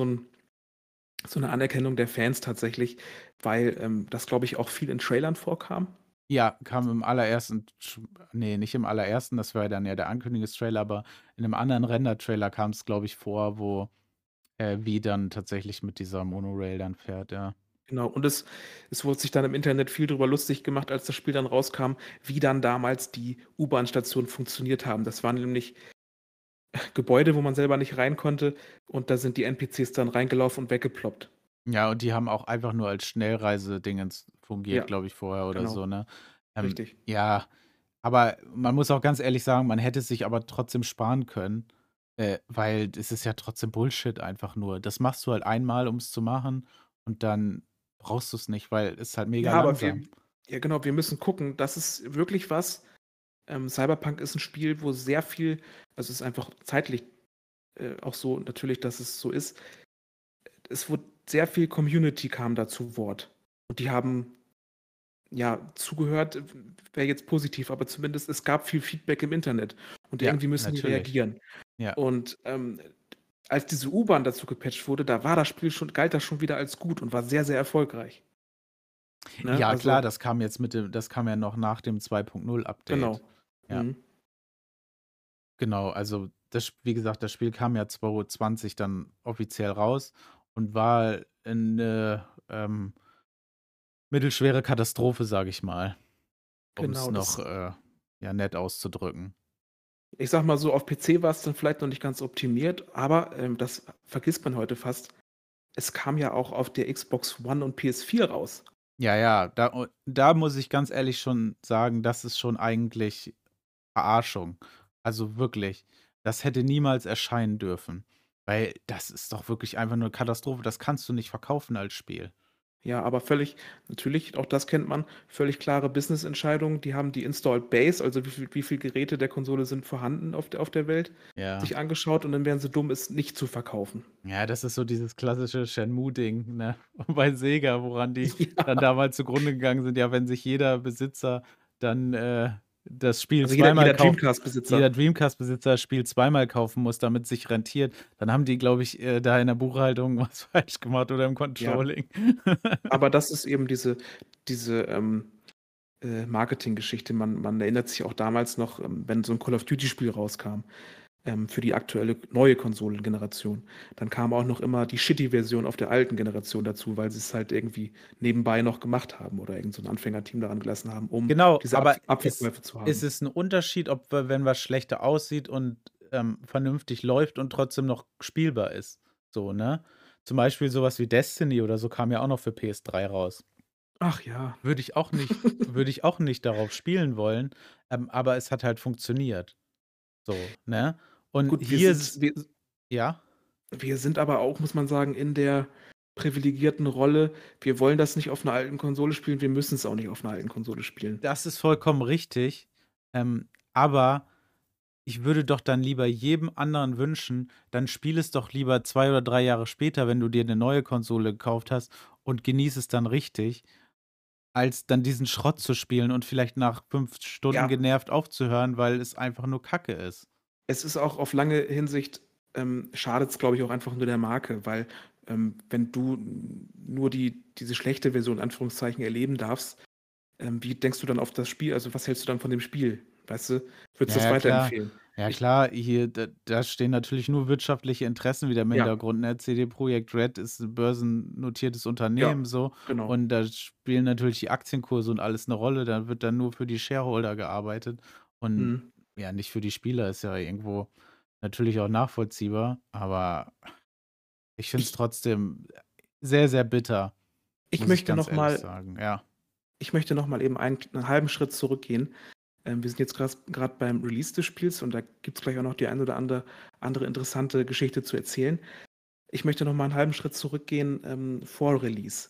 so 'ne Anerkennung der Fans tatsächlich, weil, das, glaube ich, auch viel in Trailern vorkam. Ja, kam im allerersten ne, nicht im allerersten, das war ja dann ja der Ankündigungstrailer, aber in 'nem anderen Render-Trailer kam's, glaube ich, vor, wo wie dann tatsächlich mit dieser Monorail dann fährt, ja. Genau, und es wurde sich dann im Internet viel drüber lustig gemacht, als das Spiel dann rauskam, wie dann damals die U-Bahn-Stationen funktioniert haben. Das waren nämlich Gebäude, wo man selber nicht rein konnte und da sind die NPCs dann reingelaufen und weggeploppt. Ja, und die haben auch einfach nur als Schnellreisedingens fungiert, Ja, glaube ich, vorher oder genau, so, ne? richtig. Ja, aber man muss auch ganz ehrlich sagen, man hätte es sich aber trotzdem sparen können, weil es ist ja trotzdem Bullshit einfach nur. Das machst du halt einmal, um's zu machen und dann brauchst du's nicht, weil es halt mega Ja, aber langsam. wir müssen gucken, das ist wirklich was. Cyberpunk ist 'n Spiel, wo sehr viel, also, es ist einfach zeitlich, auch so natürlich, dass es so ist. Es wurde sehr viel Community kam da zu Wort. Und die haben, ja, zugehört, wäre jetzt positiv, aber zumindest es gab viel Feedback im Internet und Ja, irgendwie müssen die natürlich. reagieren. Ja. Und, als diese U-Bahn dazu gepatcht wurde, da war das Spiel schon galt das schon wieder als gut und war sehr, sehr erfolgreich, ne? Ja klar, Also das kam ja noch nach dem 2.0 Update. genau. Ja, Mhm. genau. Also, wie gesagt, das Spiel kam ja 2020 dann offiziell raus und war 'ne, mittelschwere Katastrophe, sage ich mal, um es Genau, noch, ja, nett auszudrücken. ich sage mal so, auf PC war es dann vielleicht noch nicht ganz optimiert, aber, das vergisst man heute fast. Es kam ja auch auf der Xbox One und PS4 raus. Ja, ja, da muss ich ganz ehrlich schon sagen, das ist schon eigentlich Verarschung. Also wirklich, das hätte niemals erscheinen dürfen, weil das ist doch wirklich einfach nur 'ne Katastrophe. Das kannst du nicht verkaufen als Spiel. Ja, aber völlig natürlich, auch das kennt man, völlig klare Business-Entscheidung. Die haben die Installed Base, also wie viel Geräte der Konsole sind vorhanden auf der Welt, Ja. sich angeschaut und dann wären sie dumm, es nicht zu verkaufen. Ja, das ist so dieses klassische Shenmue-Ding, ne? Bei Sega, woran die dann Ja, damals zugrunde gegangen sind. Ja, wenn sich jeder Besitzer dann, das Spiel also jeder zweimal jeder kauft, Dreamcast-Besitzer. jeder Dreamcast-Besitzer das Spiel zweimal kaufen muss, damit sich rentiert, dann haben die, glaube ich, da in der Buchhaltung was falsch gemacht oder im Ja, Controlling. aber das ist eben diese Marketinggeschichte. Man erinnert sich auch damals noch, wenn so 'n Call of Duty-Spiel rauskam, für die aktuelle neue Konsolengeneration. Dann kam auch noch immer die Shitty-Version auf der alten Generation dazu, weil sie's halt irgendwie nebenbei noch gemacht haben oder irgend so 'n Anfängerteam daran gelassen haben, um Genau, diese aber Abverkäufe zu es haben. ist 'n Unterschied, ob wenn was schlechter aussieht und, vernünftig läuft und trotzdem noch spielbar ist, so, ne? Zum Beispiel so was wie Destiny oder so kam ja auch noch für PS3 raus. Ach ja. Würde ich auch nicht darauf spielen wollen, aber es hat halt funktioniert, so, ne? Und Gut, hier ist es ja? wir sind aber auch, muss man sagen, in der privilegierten Rolle. Wir wollen das nicht auf 'ner alten Konsole spielen, wir müssen's auch nicht auf 'ner alten Konsole spielen. Das ist vollkommen richtig, aber ich würde doch dann lieber jedem anderen wünschen, dann spiel es doch lieber 2 oder 3 Jahre später, wenn du dir 'ne neue Konsole gekauft hast und genieß es dann richtig, als dann diesen Schrott zu spielen und vielleicht nach 5 Stunden Ja, genervt aufzuhören, weil es einfach nur Kacke ist. es ist auch auf lange Hinsicht, schadet's, glaube ich, auch einfach nur der Marke, weil, wenn du nur diese schlechte Version in Anführungszeichen erleben darfst, wie denkst du dann auf das Spiel? Also, was hältst du dann von dem Spiel? Weißt du? Würdest Ja, du das ja, klar. weiterempfehlen? Ja, Ich klar, hier, da stehen natürlich nur wirtschaftliche Interessen wieder im Ja, Hintergrund, ne? CD Projekt Red ist 'n börsennotiertes ja, Unternehmen so genau. und da spielen natürlich die Aktienkurse und alles 'ne Rolle. Da wird dann nur für die Shareholder gearbeitet und Mhm. ja, nicht für die Spieler. Ist ja irgendwo natürlich auch nachvollziehbar, aber ich finde es Ich trotzdem sehr, sehr bitter, ich muss ich möchte ganz noch ehrlich mal sagen, ja. ich möchte noch mal eben einen halben Schritt zurückgehen. Wir sind jetzt grad beim Release des Spiels und da gibt's gleich auch noch die ein oder andere interessante Geschichte zu erzählen. Ich möchte noch mal 'n halben Schritt zurückgehen, vor Release,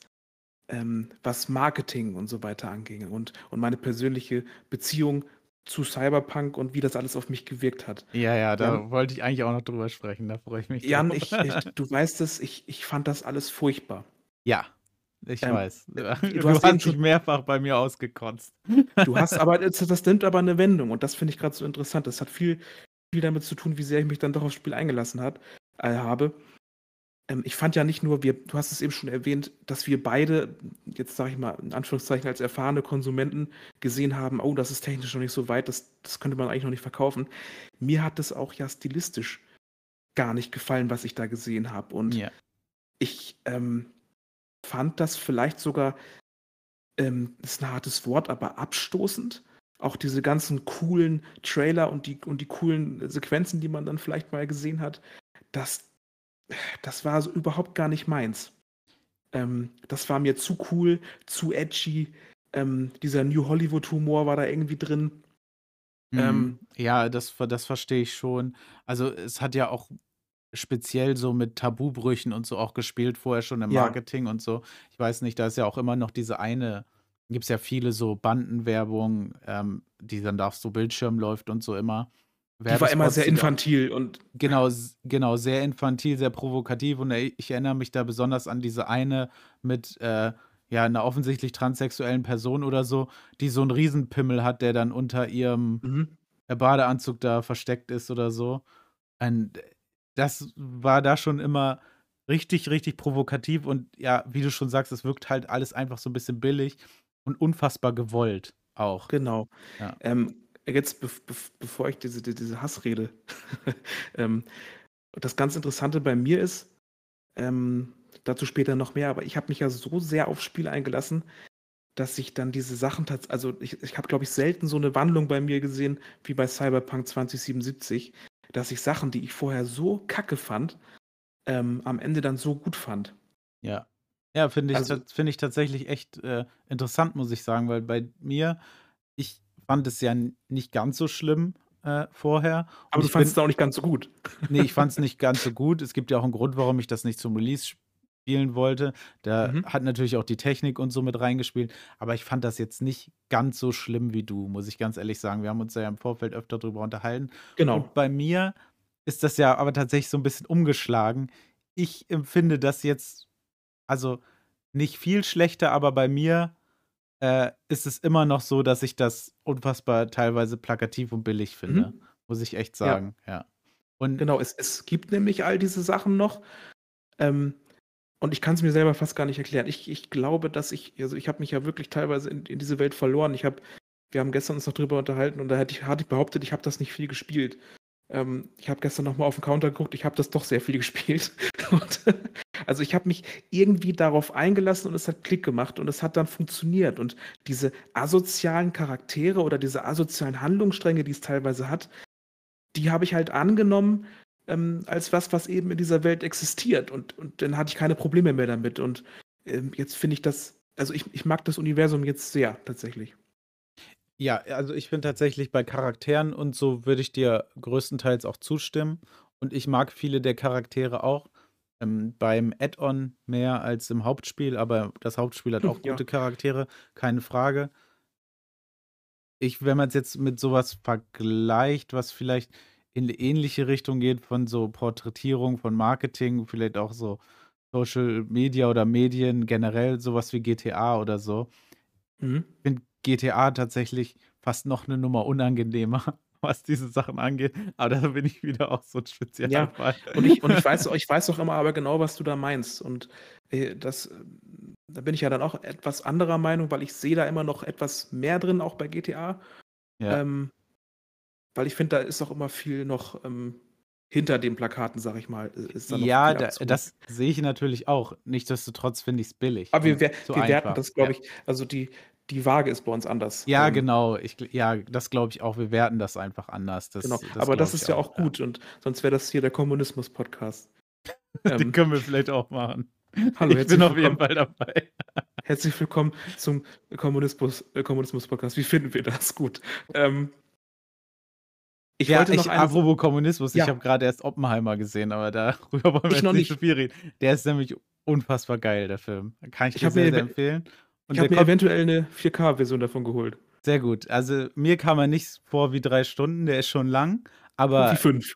was Marketing und so weiter anging und meine persönliche Beziehung zu Cyberpunk und wie das alles auf mich gewirkt hat. Ja, ja, Jan da wollte ich eigentlich auch noch drüber sprechen, da freue ich mich drauf. Jan, du weißt es, ich fand das alles furchtbar. Ja, ich weiß. Du Du hast eben hast dich schon mehrfach bei mir ausgekotzt. du hast aber das nimmt aber 'ne Wendung und das finde ich grad so interessant. Das hat viel damit zu tun, wie sehr ich mich dann doch aufs Spiel eingelassen habe. Ich fand ja nicht nur du hast es eben schon erwähnt, dass wir beide, jetzt sage ich mal in Anführungszeichen als erfahrene Konsumenten gesehen haben: „Oh, das ist technisch noch nicht so weit, das könnte man eigentlich noch nicht verkaufen.“ Mir hat es auch ja stilistisch gar nicht gefallen, was ich da gesehen habe und Ja. ich, fand das vielleicht sogar, ist 'n hartes Wort, aber abstoßend. Auch diese ganzen coolen Trailer und die coolen Sequenzen, die man dann vielleicht mal gesehen hat, das das war so überhaupt gar nicht meins. Das war mir zu cool, zu edgy. Dieser New Hollywood-Humor war da irgendwie drin. Mhm. Ähm, Ja, das verstehe ich schon. Also, es hat ja auch speziell so mit Tabubrüchen und so auch gespielt, vorher schon im ja, Marketing und so. Ich weiß nicht, da ist ja auch immer noch diese eine gibt's ja viele so Bandenwerbung, die dann auf so Bildschirmen läuft und so immer. die war immer Werbespots, sehr die da infantil und genau, sehr infantil, sehr provokativ und ich erinnere mich da besonders an diese eine mit, ja, 'ner offensichtlich transsexuellen Person oder so, die so 'n Riesenpimmel hat, der dann unter ihrem, mhm. Badeanzug da versteckt ist oder so. Und das war da schon immer richtig, richtig provokativ und ja, wie du schon sagst, es wirkt halt alles einfach so 'n bisschen billig und unfassbar gewollt auch. Genau. Ja. Jetzt bevor ich diese Hassrede ähm, das ganz Interessante bei mir ist, dazu später noch mehr, aber ich habe mich ja so sehr aufs Spiel eingelassen, dass ich dann diese Sachen also, ich habe, glaube ich, selten so 'ne Wandlung bei mir gesehen wie bei Cyberpunk 2077, dass ich Sachen, die ich vorher so kacke fand, am Ende dann so gut fand. Ja. Ja, Also finde ich tatsächlich echt, interessant, muss ich sagen, weil bei mir ich fand es ja nicht ganz so schlimm, vorher und aber du ich fandest es bin auch nicht ganz so gut. ne, ich fand es nicht ganz so gut. Es gibt ja auch 'n Grund, warum ich das nicht zum Release spielen wollte. Da Mhm. hat natürlich auch die Technik und so mit reingespielt, aber ich fand das jetzt nicht ganz so schlimm wie du, muss ich ganz ehrlich sagen. Wir haben uns da ja im Vorfeld öfter drüber unterhalten und Genau. bei mir ist das ja aber tatsächlich so 'n bisschen umgeschlagen. Ich empfinde das jetzt also, nicht viel schlechter, aber bei mir, ist es immer noch so, dass ich das unfassbar teilweise plakativ und billig finde, Mhm. muss ich echt Ja, sagen, ja. Und genau. Es gibt nämlich all diese Sachen noch, ähm, und ich kann's mir selber fast gar nicht erklären. Ich glaube, dass ich habe mich ja wirklich teilweise in diese Welt verloren. Wir haben gestern uns noch drüber unterhalten und da hatte ich behauptet, ich habe das nicht viel gespielt. Ich habe gestern noch mal auf 'n Counter geguckt, ich habe das doch sehr viel gespielt. Und also, ich habe mich irgendwie darauf eingelassen und es hat Klick gemacht und es hat dann funktioniert. Und diese asozialen Charaktere oder diese asozialen Handlungsstränge, die es teilweise hat, die habe ich halt angenommen, als was eben in dieser Welt existiert. Und dann hatte ich keine Probleme mehr damit. Und, jetzt finde ich das also, ich mag das Universum jetzt sehr tatsächlich. ja, also, ich finde tatsächlich bei Charakteren und so würde ich dir größtenteils auch zustimmen und ich mag viele der Charaktere auch, beim Add-on mehr als im Hauptspiel, aber das Hauptspiel hat auch Ja. gute Charaktere, keine Frage. Wenn man's jetzt mit so was vergleicht, was vielleicht in 'ne ähnliche Richtung geht von so Porträtierung von Marketing, vielleicht auch so Social Media oder Medien generell, so was wie GTA oder so. Mhm. Finde GTA tatsächlich fast noch 'ne Nummer unangenehmer, was diese Sachen angeht, aber da bin ich wieder auch so 'n spezieller Ja, Fall. ich weiß auch immer aber genau, was du da meinst. Und, da bin ich ja dann auch etwas anderer Meinung, weil ich sehe da immer noch etwas mehr drin, auch bei GTA. Ja. Ähm, weil ich finde, da ist auch immer viel noch, hinter den Plakaten, sage ich mal, ist da noch Ja, viel da abzuholen. das sehe ich natürlich auch. Nichtsdestotrotz finde ich's billig Aber und zu wir werten einfach. das, Ja. glaube ich, also die Waage ist bei uns anders. Ja, genau. Ja, das glaube ich auch. Wir werten das einfach anders. Genau. Das Aber das glaube ist ich ja auch, auch ja. gut und sonst wäre das hier der Kommunismus-Podcast. Den Ähm, können wir vielleicht auch machen. hallo, Ich bin auf jeden Fall dabei. herzlich willkommen zum Kommunismus-Podcast. Wie finden wir das? Gut. Ähm, ich Ja, wollte noch eine Sa apropos Kommunismus, ich ja, habe grade erst Oppenheimer gesehen, aber darüber wollen wir ich noch jetzt nicht so nicht. viel reden. Der ist nämlich unfassbar geil, der Film. Kann ich Ich dir habe sehr, mir sehr ev empfehlen. ich Und der habe mir kommt eventuell 'ne 4K-Version davon geholt. sehr gut. Also, mir kam er nicht vor wie 3 Stunden, der ist schon lang, Wie aber 5.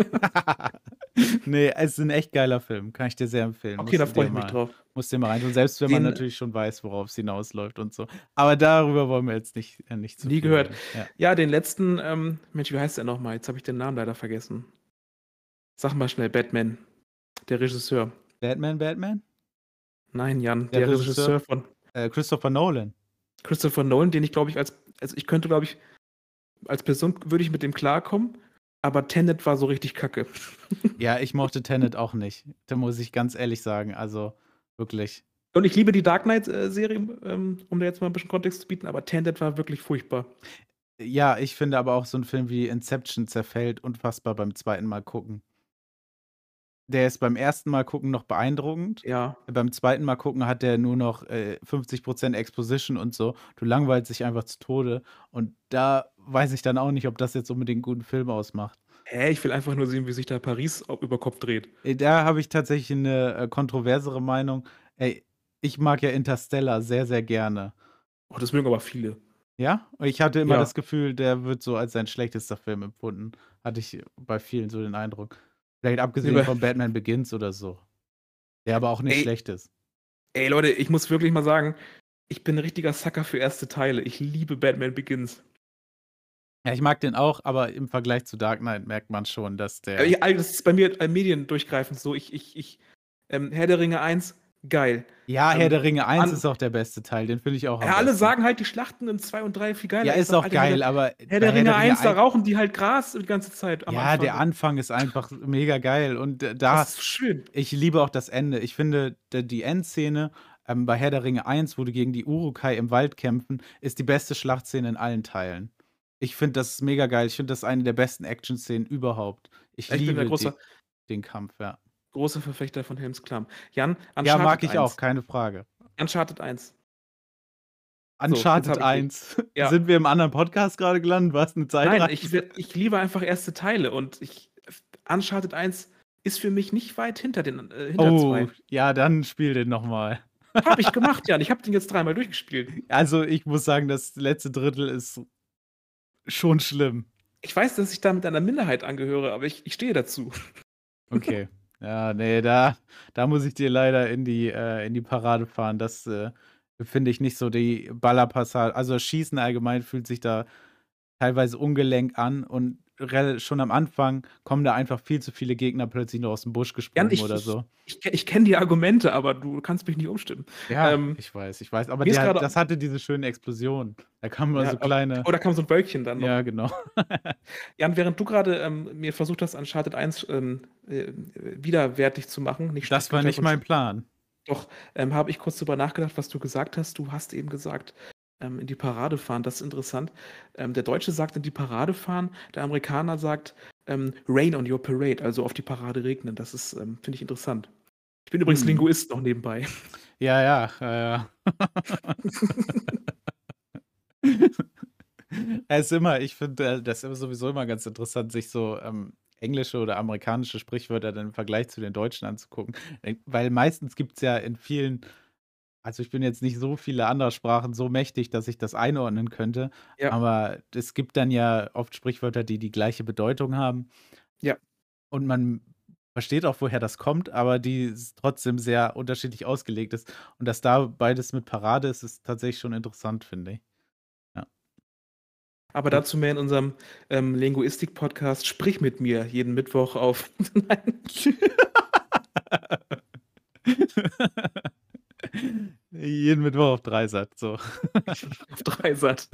ne, es ist 'n echt geiler Film, kann ich dir sehr empfehlen. Okay, da freue ich mich drauf. Musst dir mal reintun, selbst wenn man Den natürlich schon weiß, worauf's hinausläuft und so. Aber darüber wollen wir jetzt nicht zu nie viel gehört. reden. Ja. Ja, den letzten, Mensch, wie heißt der noch mal? Jetzt habe ich den Namen leider vergessen. Sag mal schnell, Batman, der Regisseur. Batman? Nein, Jan, Der der Regisseur? Regisseur von Christopher Nolan. Christopher Nolan, den ich, glaube ich, also, ich könnte, glaube ich, als Person würde ich mit dem klarkommen, aber Tenet war so richtig kacke. Ja, ich mochte Tenet auch nicht. Da muss ich ganz ehrlich sagen, also wirklich. Und ich liebe die Dark Knight, Serie, um da jetzt mal 'n bisschen Kontext zu bieten, aber Tenet war wirklich furchtbar. Ja, ich finde aber auch so 'n Film wie Inception zerfällt unfassbar beim zweiten Mal gucken. Der ist beim ersten Mal gucken noch beeindruckend. Ja. Beim zweiten Mal gucken hat der nur noch, 50% Exposition und so. Du langweilst dich einfach zu Tode und da weiß ich dann auch nicht, ob das jetzt unbedingt 'n guten Film ausmacht. Hä, ich will einfach nur sehen, wie sich da Paris au über Kopf dreht. Da habe ich tatsächlich 'ne, kontroversere Meinung. Ey, ich mag ja Interstellar sehr, sehr gerne. Oh, das mögen aber viele. Ja? Und ich hatte immer Ja. das Gefühl, der wird so als sein schlechtester Film empfunden. Hatte ich bei vielen so den Eindruck. Vielleicht Ne, abgesehen von Batman Begins oder so, der aber auch nicht ey schlecht ist. ey, Leute, ich muss wirklich mal sagen, ich bin 'n richtiger Sucker für erste Teile. Ich liebe Batman Begins. Ja, ich mag den auch, aber im Vergleich zu Dark Knight merkt man schon, dass der Das ist bei mir mediendurchgreifend so. Herr der Ringe 1, geil. Ja, Herr der Ringe 1 An ist auch der beste Teil, den finde ich auch am ja, alle besten. sagen halt, die Schlachten in 2 und 3 viel Ja, geiler. Ich ist sage, auch Alter, geil, aber Herr bei der Herr Ringe der Ringe 1, da 1 rauchen die halt Gras die ganze Zeit am ja, der Anfang. Anfang ist einfach mega geil und, Das ist schön. ich liebe auch das Ende. Ich finde, die Endszene, bei Herr der Ringe 1, wo die gegen die Uruk-hai im Wald kämpfen, ist die beste Schlachtszene in allen Teilen. Ich finde das mega geil. Ich finde das eine der besten Action-Szenen überhaupt. Ich Ich bin der liebe den Kampf, ja. großer Verfechter von Helms Klamm. Jan, Ja, mag Uncharted ich auch, 1. keine Frage. Uncharted 1. So, jetzt Uncharted habe ich dich. 1. Ja. Sind wir im anderen Podcast gerade gelandet? Was, eine Nein, Zeitreise? ich liebe einfach erste Teile und Uncharted 1 ist für mich nicht weit hinter hinter Oh, 2. ja, dann spiel den noch mal. Habe ich gemacht, Jan. Ich habe den jetzt 3-mal durchgespielt. Also, ich muss sagen, das letzte Drittel ist schon schlimm. Ich weiß, dass ich da mit einer Minderheit angehöre, aber ich stehe dazu. Okay. Ja, nee, da muss ich dir leider in die Parade fahren. Das, finde ich nicht so die Ballerpassage. Also, Schießen allgemein fühlt sich da teilweise ungelenk an und schon am Anfang kommen da einfach viel zu viele Gegner plötzlich nur aus dem Busch Jan, gesprungen oder so. ich kenne die Argumente, aber du kannst mich nicht umstimmen. Ja, ich weiß. Aber mir ist grade das hatte diese schönen Explosionen. Da kamen immer Ja, so kleine da kam so ein Wölkchen dann noch. ja, genau. Jan, während du gerade mir versucht hast, Uncharted 1 widerwärtig zu machen, nicht Das war Gegenteil nicht von mein Plan. Doch, habe ich kurz drüber nachgedacht, was du gesagt hast. Du hast eben gesagt, in die Parade fahren, das ist interessant. Der Deutsche sagt in die Parade fahren, der Amerikaner sagt Rain on your parade, also auf die Parade regnen. Das ist, finde ich interessant. Ich bin übrigens Linguist noch nebenbei. Ja, ja. Ich finde, das ist sowieso immer ganz interessant, sich so englische oder amerikanische Sprichwörter dann im Vergleich zu den Deutschen anzugucken. Weil meistens gibt es ja in vielen, also ich bin jetzt nicht so viele andere Sprachen so mächtig, dass ich das einordnen könnte, Ja. aber es gibt dann ja oft Sprichwörter, die die gleiche Bedeutung haben. Ja. Und man versteht auch, woher das kommt, aber die trotzdem sehr unterschiedlich ausgelegt ist. Und dass da beides mit Parade ist, ist tatsächlich schon interessant, finde ich. Ja. Aber dazu mehr in unserem Linguistik-Podcast Sprich mit mir jeden Mittwoch auf. Nein. Jeden Mittwoch auf Dreisat, so. Auf Dreisat.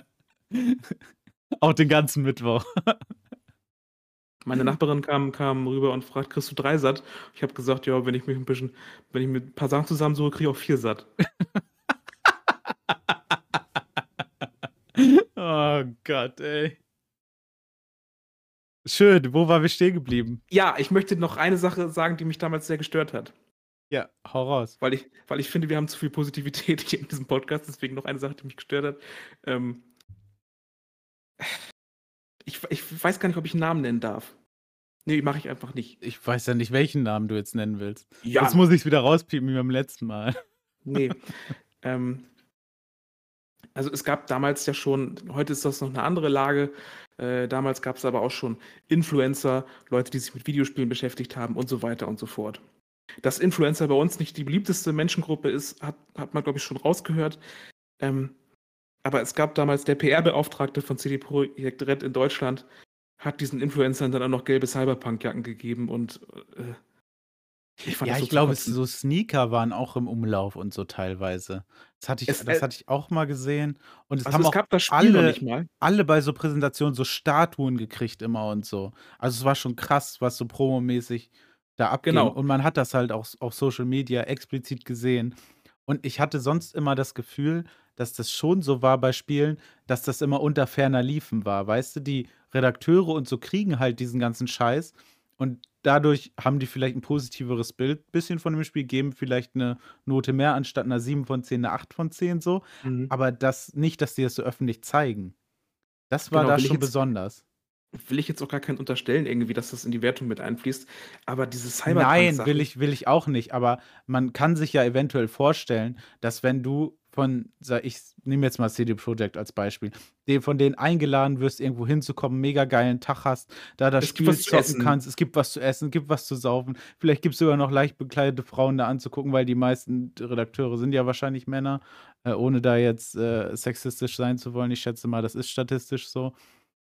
Auch den ganzen Mittwoch. Meine Nachbarin kam rüber und fragt, kriegst du Dreisat? Ich habe gesagt, ja, wenn ich mir ein paar Sachen zusammensuche, kriege ich auch 4 Sat. Oh Gott, ey. Schön, wo waren wir stehen geblieben? Ja, ich möchte noch eine Sache sagen, die mich damals sehr gestört hat. Ja, hau raus. Weil ich finde, wir haben zu viel Positivität hier in diesem Podcast, deswegen noch eine Sache, die mich gestört hat. Ich weiß gar nicht, ob ich einen Namen nennen darf. Nee, mache ich einfach nicht. Ich weiß ja nicht, welchen Namen du jetzt nennen willst. Ja. Jetzt muss ich es wieder rauspiepen wie beim letzten Mal. Nee. Also es gab damals ja schon, heute ist das noch eine andere Lage, damals gab es aber auch schon Influencer, Leute, die sich mit Videospielen beschäftigt haben und so weiter und so fort. Dass Influencer bei uns nicht die beliebteste Menschengruppe ist, hat man, glaube ich, schon rausgehört. Aber es gab damals der PR-Beauftragte von CD Projekt Red in Deutschland, hat diesen Influencern dann auch noch gelbe Cyberpunk-Jacken gegeben und ich fand Ja, das so ich glaube, zum Kotzen. so Sneaker waren auch im Umlauf und so teilweise. Das hatte ich auch mal gesehen. Und es Also haben es auch gab das Spiel noch nicht mal. alle bei so Präsentationen so Statuen gekriegt immer und so. Also es war schon krass, was so promomäßig da abging. Genau. Und man hat das halt auch auf Social Media explizit gesehen. Und ich hatte sonst immer das Gefühl, dass das schon so war bei Spielen, dass das immer unter ferner Liefen war. Weißt du, die Redakteure und so kriegen halt diesen ganzen Scheiß und dadurch haben die vielleicht ein positiveres Bild bisschen von dem Spiel, geben vielleicht eine Note mehr anstatt einer 7 von 10, eine 8 von 10 so, aber nicht, dass die das so öffentlich zeigen. Das war Genau, da schon besonders. Will ich jetzt auch gar keinen unterstellen irgendwie, dass das in die Wertung mit einfließt, aber diese Nein, Cyberpunk-Sachen will ich auch nicht, aber man kann sich ja eventuell vorstellen, dass wenn du ich nehme jetzt mal CD Projekt als Beispiel, von denen eingeladen wirst, irgendwo hinzukommen, mega geilen Tag hast, da das Es gibt Spiel was zu zocken essen. kannst, es gibt was zu essen, es gibt was zu saufen, vielleicht gibt es sogar noch leicht bekleidete Frauen da anzugucken, weil die meisten Redakteure sind ja wahrscheinlich Männer, ohne da jetzt sexistisch sein zu wollen. Ich schätze mal, das ist statistisch so.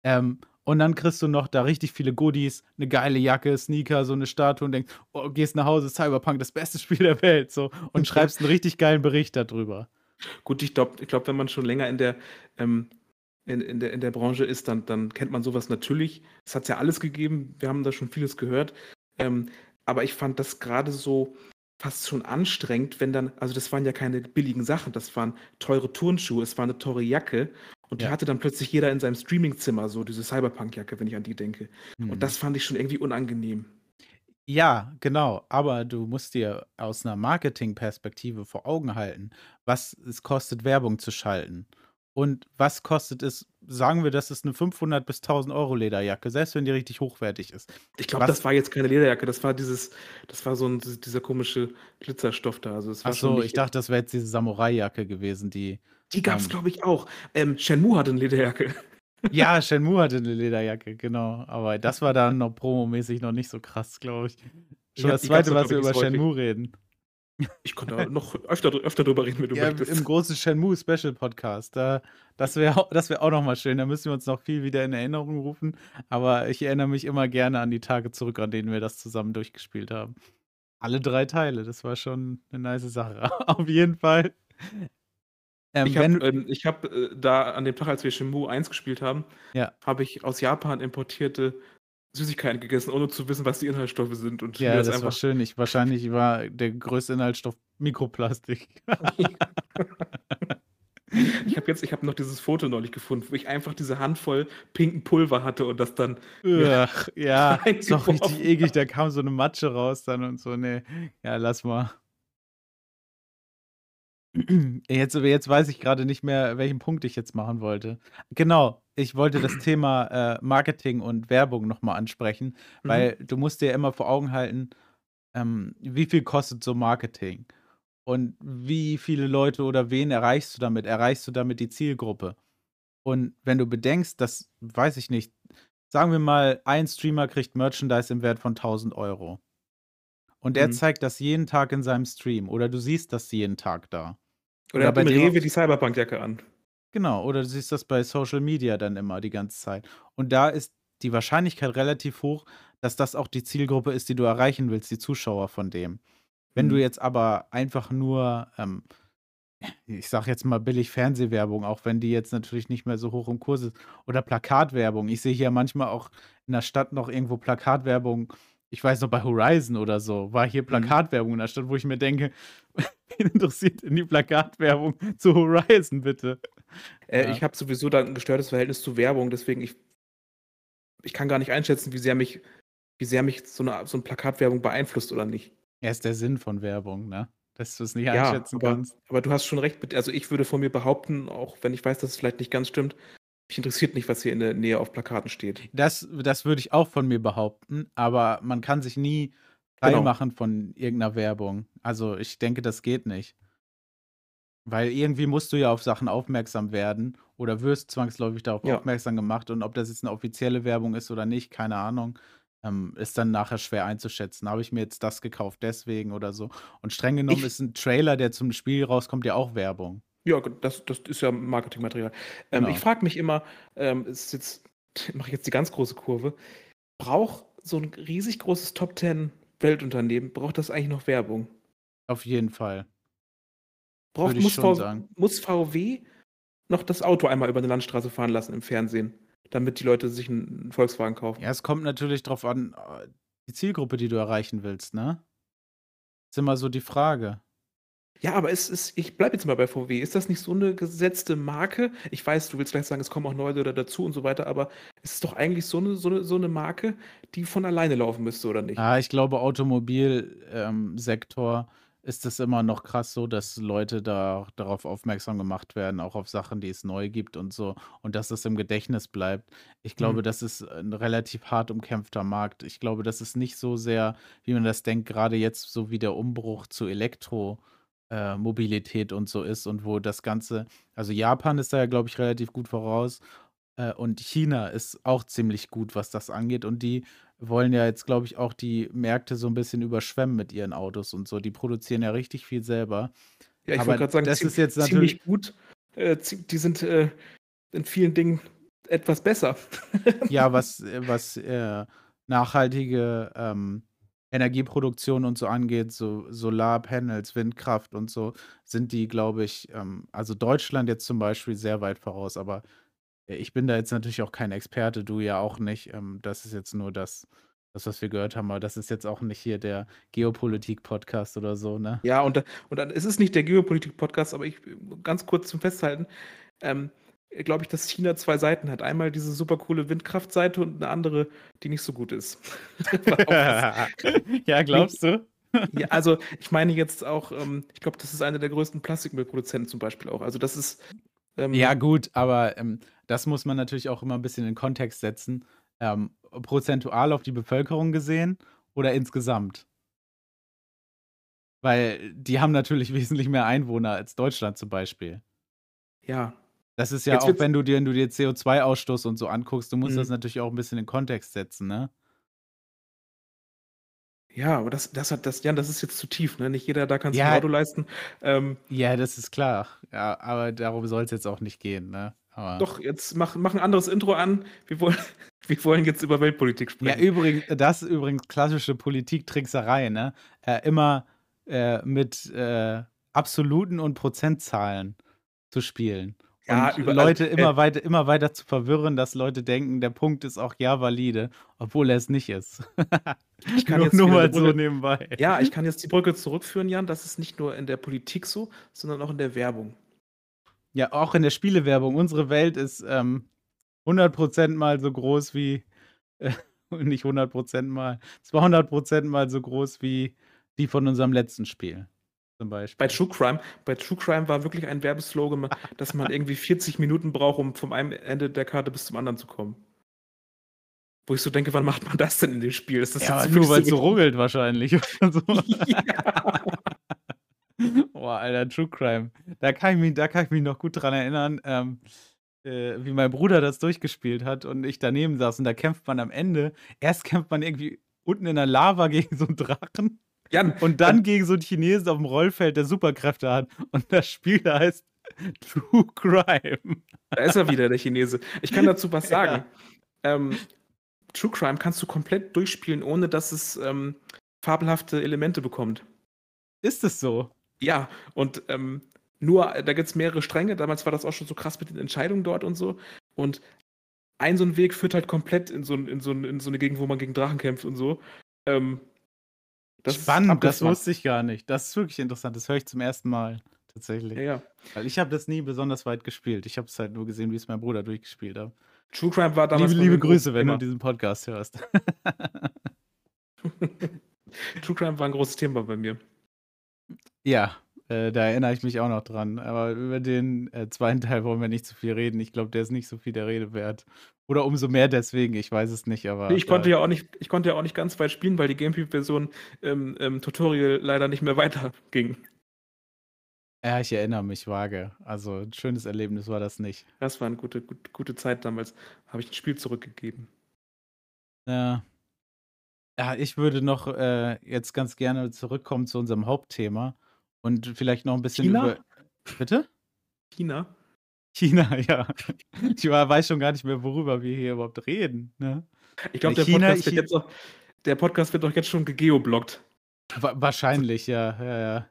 Und dann kriegst du noch da richtig viele Goodies, eine geile Jacke, Sneaker, so eine Statue und denkst: „Oh, gehst nach Hause, Cyberpunk, das beste Spiel der Welt", so und Ja, schreibst einen richtig geilen Bericht darüber. gut, ich glaube, wenn man schon länger ähm, in der Branche ist, dann kennt man sowas natürlich. Es hat ja alles gegeben, wir haben da schon vieles gehört. Ähm, aber ich fand das gerade so fast schon anstrengend, wenn dann, also das waren ja keine billigen Sachen, das waren teure Turnschuhe, es war eine teure Jacke und die Ja. hatte dann plötzlich jeder in seinem Streamingzimmer, so diese Cyberpunk-Jacke, wenn ich an die denke. Und Mhm. das fand ich schon irgendwie unangenehm. Ja, genau, aber du musst dir aus 'ner Marketingperspektive vor Augen halten, was es kostet, Werbung zu schalten. Und was kostet es, sagen wir, das ist 'ne 500 bis 1.000 € Lederjacke, selbst wenn die richtig hochwertig ist. Ich glaube, das Was war jetzt keine Lederjacke, das war so dieser komische Glitzerstoff da. Also es Ach war schon so, ich nicht. dachte, das wäre jetzt diese Samurai-Jacke gewesen, die Die gab's, ähm glaube ich, auch. Shenmue hatte 'ne Lederjacke. ja, Shenmue hatte 'ne Lederjacke, genau, aber das war dann noch promomäßig noch nicht so krass, glaube ich. Schon Ja, das die gab's zweite, auch, was glaube wir ich, nicht über so häufig. Shenmue reden. Ich kann da noch öfter drüber reden, wenn du Ja, im möchtest. großen Shenmue-Special-Podcast, das wäre auch noch mal schön. Da müssen wir uns noch viel wieder in Erinnerung rufen, aber ich erinnere mich immer gerne an die Tage zurück, an denen wir das zusammen durchgespielt haben. Alle 3 Teile, das war schon 'ne nice Sache. Auf jeden Fall, Ich wenn habe du ich habe, da an dem Tag, als wir Shenmue 1 gespielt haben, ja, habe ich aus Japan importierte Süßigkeiten gegessen, ohne zu wissen, was die Inhaltsstoffe sind und mir ja, das das war einfach. schön. Wahrscheinlich war der größte Inhaltsstoff Mikroplastik. Ich habe noch dieses Foto neulich gefunden, wo ich einfach diese Handvoll pinken Pulver hatte und das dann mir Ja, ist auch richtig reingeworfen eklig, habe. da kam so 'ne Matsche raus dann und so. Ne, ja, lass mal. Jetzt weiß ich grade nicht mehr, welchen Punkt ich jetzt machen wollte. Genau, ich wollte das Thema, Marketing und Werbung noch mal ansprechen, Mhm, weil du musst dir immer vor Augen halten, wie viel kostet so Marketing und wie viele Leute oder wen erreichst du damit? Erreichst du damit die Zielgruppe? Und wenn du bedenkst, dass, weiß ich nicht, sagen wir mal, ein Streamer kriegt Merchandise im Wert von 1.000 € und der mhm. zeigt das jeden Tag in seinem Stream oder du siehst das jeden Tag da. Und er Oder hat bei im dem Rewe die Cyberpunk-Jacke an. Genau, oder du siehst das bei Social Media dann immer die ganze Zeit. Und da ist die Wahrscheinlichkeit relativ hoch, dass das auch die Zielgruppe ist, die du erreichen willst, die Zuschauer von dem. Wenn du Mhm. jetzt aber einfach nur, ich sage jetzt mal billig Fernsehwerbung, auch wenn die jetzt natürlich nicht mehr so hoch im Kurs ist, oder Plakatwerbung. Ich sehe hier manchmal auch in der Stadt noch irgendwo Plakatwerbung. Ich weiß noch, bei Horizon oder so war hier Mhm. Plakatwerbung in der Stadt, wo ich mir denke: „Wen interessiert denn die Plakatwerbung zu Horizon bitte?" Ja. Ich habe sowieso da 'n gestörtes Verhältnis zu Werbung, deswegen ich kann gar nicht einschätzen, wie sehr mich so 'ne Plakatwerbung beeinflusst oder nicht. Ja, ist der Sinn von Werbung, ne? Dass du's nicht Ja, einschätzen aber kannst. aber du hast schon recht mit, also, ich würde von mir behaupten, auch wenn ich weiß, dass es vielleicht nicht ganz stimmt, mich interessiert nicht, was hier in der Nähe auf Plakaten steht. Das würde ich auch von mir behaupten, aber man kann sich nie Genau. freimachen von irgend 'ner Werbung. Also, ich denke, das geht nicht. Weil irgendwie musst du ja auf Sachen aufmerksam werden oder wirst zwangsläufig darauf Ja. aufmerksam gemacht und ob das jetzt 'ne offizielle Werbung ist oder nicht, keine Ahnung, ist dann nachher schwer einzuschätzen. Habe ich mir jetzt das gekauft deswegen oder so? Und streng genommen Ich ist 'n Trailer, der zum Spiel rauskommt, ja auch Werbung. Ja, das ist ja Marketingmaterial. Ich Genau. frage mich immer, ist jetzt mache ich jetzt die ganz große Kurve, braucht so 'n riesig großes Top 10 Weltunternehmen braucht das eigentlich noch Werbung? Auf jeden Fall, würde Braucht ich muss schon V sagen. muss VW noch das Auto einmal über 'ne Landstraße fahren lassen im Fernsehen, damit die Leute sich 'n Volkswagen kaufen? Ja, es kommt natürlich drauf an, die Zielgruppe, die du erreichen willst, ne? Ist immer so die Frage. Ja, aber ich bleibe jetzt mal bei VW. Ist das nicht so 'ne gesetzte Marke? Ich weiß, du willst gleich sagen, es kommen auch neue da dazu und so weiter, aber es ist doch eigentlich so 'ne Marke, die von alleine laufen müsste, oder nicht? Ich glaube, Automobil Sektor ist es immer noch krass so, dass Leute da darauf aufmerksam gemacht werden, auch auf Sachen, die es neu gibt und so und dass das im Gedächtnis bleibt. Ich glaube, Mhm. das ist 'n relativ hart umkämpfter Markt. Ich glaube, das ist nicht so sehr, wie man das denkt, grade jetzt so wie der Umbruch zu Mobilität und so ist und wo das Ganze also, Japan ist da ja, glaube ich, relativ gut voraus, und China ist auch ziemlich gut, was das angeht und die wollen ja jetzt, glaube ich, auch die Märkte so 'n bisschen überschwemmen mit ihren Autos und so. Die produzieren ja richtig viel selber. Ja, ich wollte Aber grad sagen, das ist jetzt natürlich ziemlich gut. Die sind, in vielen Dingen etwas besser. Ja, was nachhaltige Energieproduktion und so angeht, so Solarpanels, Windkraft und so, sind die, glaube ich, also Deutschland jetzt zum Beispiel sehr weit voraus, aber ich bin da jetzt natürlich auch kein Experte, du ja auch nicht. Das ist jetzt nur was wir gehört haben, aber das ist jetzt auch nicht hier der Geopolitik-Podcast oder so, ne? Ja, und dann ist es nicht der Geopolitik-Podcast, aber ganz kurz zum Festhalten, ähm, glaube ich, dass China zwei Seiten hat. Einmal diese super coole Windkraftseite und eine andere, die nicht so gut ist. Ja, glaubst du? Ja, also ich meine jetzt auch, ich glaube, das ist einer der größten Plastikmüllproduzenten zum Beispiel auch. Also das ist, Ja, gut, aber das muss man natürlich auch immer ein bisschen in Kontext setzen. Prozentual auf die Bevölkerung gesehen oder insgesamt? Weil die haben natürlich wesentlich mehr Einwohner als Deutschland zum Beispiel. ja, Das ist ja jetzt auch, wird's, wenn du dir CO2-Ausstoß und so anguckst, du musst das Mhm. natürlich auch ein bisschen in Kontext setzen, ne? Ja, aber Jan, das ist jetzt zu tief, ne? Nicht jeder da kann sich ein Ja, Auto leisten. Ähm, ja, das ist klar. Ja, aber darum soll es jetzt auch nicht gehen, ne? Aber doch, jetzt mach ein anderes Intro an. Wir wollen jetzt über Weltpolitik ja, sprechen. das ist übrigens klassische Politiktrickserei, ne? Immer mit Absoluten und Prozentzahlen zu spielen Ja, und Leute immer weiter zu verwirren, dass Leute denken, der Punkt ist auch ja valide, obwohl er es nicht ist. ich kann Nur, jetzt nur wieder eine mal so Brücke. nebenbei. Ja, ich kann jetzt die Brücke zurückführen, Jan. Das ist nicht nur in der Politik so, sondern auch in der Werbung. Ja, auch in der Spielewerbung. Unsere Welt ist 100% mal so groß wie, äh, nicht 100% mal, 200% mal so groß wie die von unserem letzten Spiel, zum Beispiel. Bei True Crime war wirklich ein Werbeslogan, dass man irgendwie 40 Minuten braucht, um vom einen Ende der Karte bis zum anderen zu kommen. Wo ich so denke, wann macht man das denn in dem Spiel? Ist das Ja, jetzt nur wirklich weil so es so wichtig? ruckelt wahrscheinlich oder so. Ja. Boah, Alter, True Crime. Da kann ich mich noch gut dran erinnern, wie mein Bruder das durchgespielt hat und ich daneben saß und da kämpft man am Ende. Erst kämpft man irgendwie unten in der Lava gegen so einen Drachen Jan, und dann gegen so einen Chinesen auf dem Rollfeld, der Superkräfte hat. Und das Spiel da heißt True Crime. da ist er wieder, der Chinese. Ich kann dazu was sagen. Ja. True Crime kannst du komplett durchspielen, ohne dass es fabelhafte Elemente bekommt. Ist es so? Ja, und da gibt es mehrere Stränge. Damals war das auch schon so krass mit den Entscheidungen dort und so. Und ein so ein Weg führt halt komplett in so eine Gegend, wo man gegen Drachen kämpft und so. Ähm, Das ist Spannend, das abgefahren. wusste ich gar nicht. Das ist wirklich interessant. Das höre ich zum ersten Mal tatsächlich. Ja, ja. Weil ich habe das nie besonders weit gespielt. Ich habe es halt nur gesehen, wie es mein Bruder durchgespielt hat. True Crime war damals Liebe, bei mir liebe ein großes Grüße, wenn du Thema. diesen Podcast hörst. True Crime war ein großes Thema bei mir. Ja, da erinnere ich mich auch noch dran. Aber über den zweiten Teil wollen wir nicht zu viel reden. Ich glaube, der ist nicht so viel der Rede wert. Oder umso mehr deswegen, ich weiß es nicht, Nee, aber ich konnte ja auch nicht ganz weit spielen, weil die Gamecube-Version im Tutorial leider nicht mehr weiterging. ja, ich erinnere mich vage. Also ein schönes Erlebnis war das nicht. Das war eine gute Zeit damals. Habe ich das Spiel zurückgegeben. Ja. Ja, ich würde noch jetzt ganz gerne zurückkommen zu unserem Hauptthema und vielleicht noch ein bisschen über. China? Bitte? China? China, ja. Ich weiß schon gar nicht mehr, worüber wir hier überhaupt reden. Ne? Ich glaube, China, der Podcast wird doch jetzt schon gegeoblockt. wahrscheinlich, ja, ja, ja.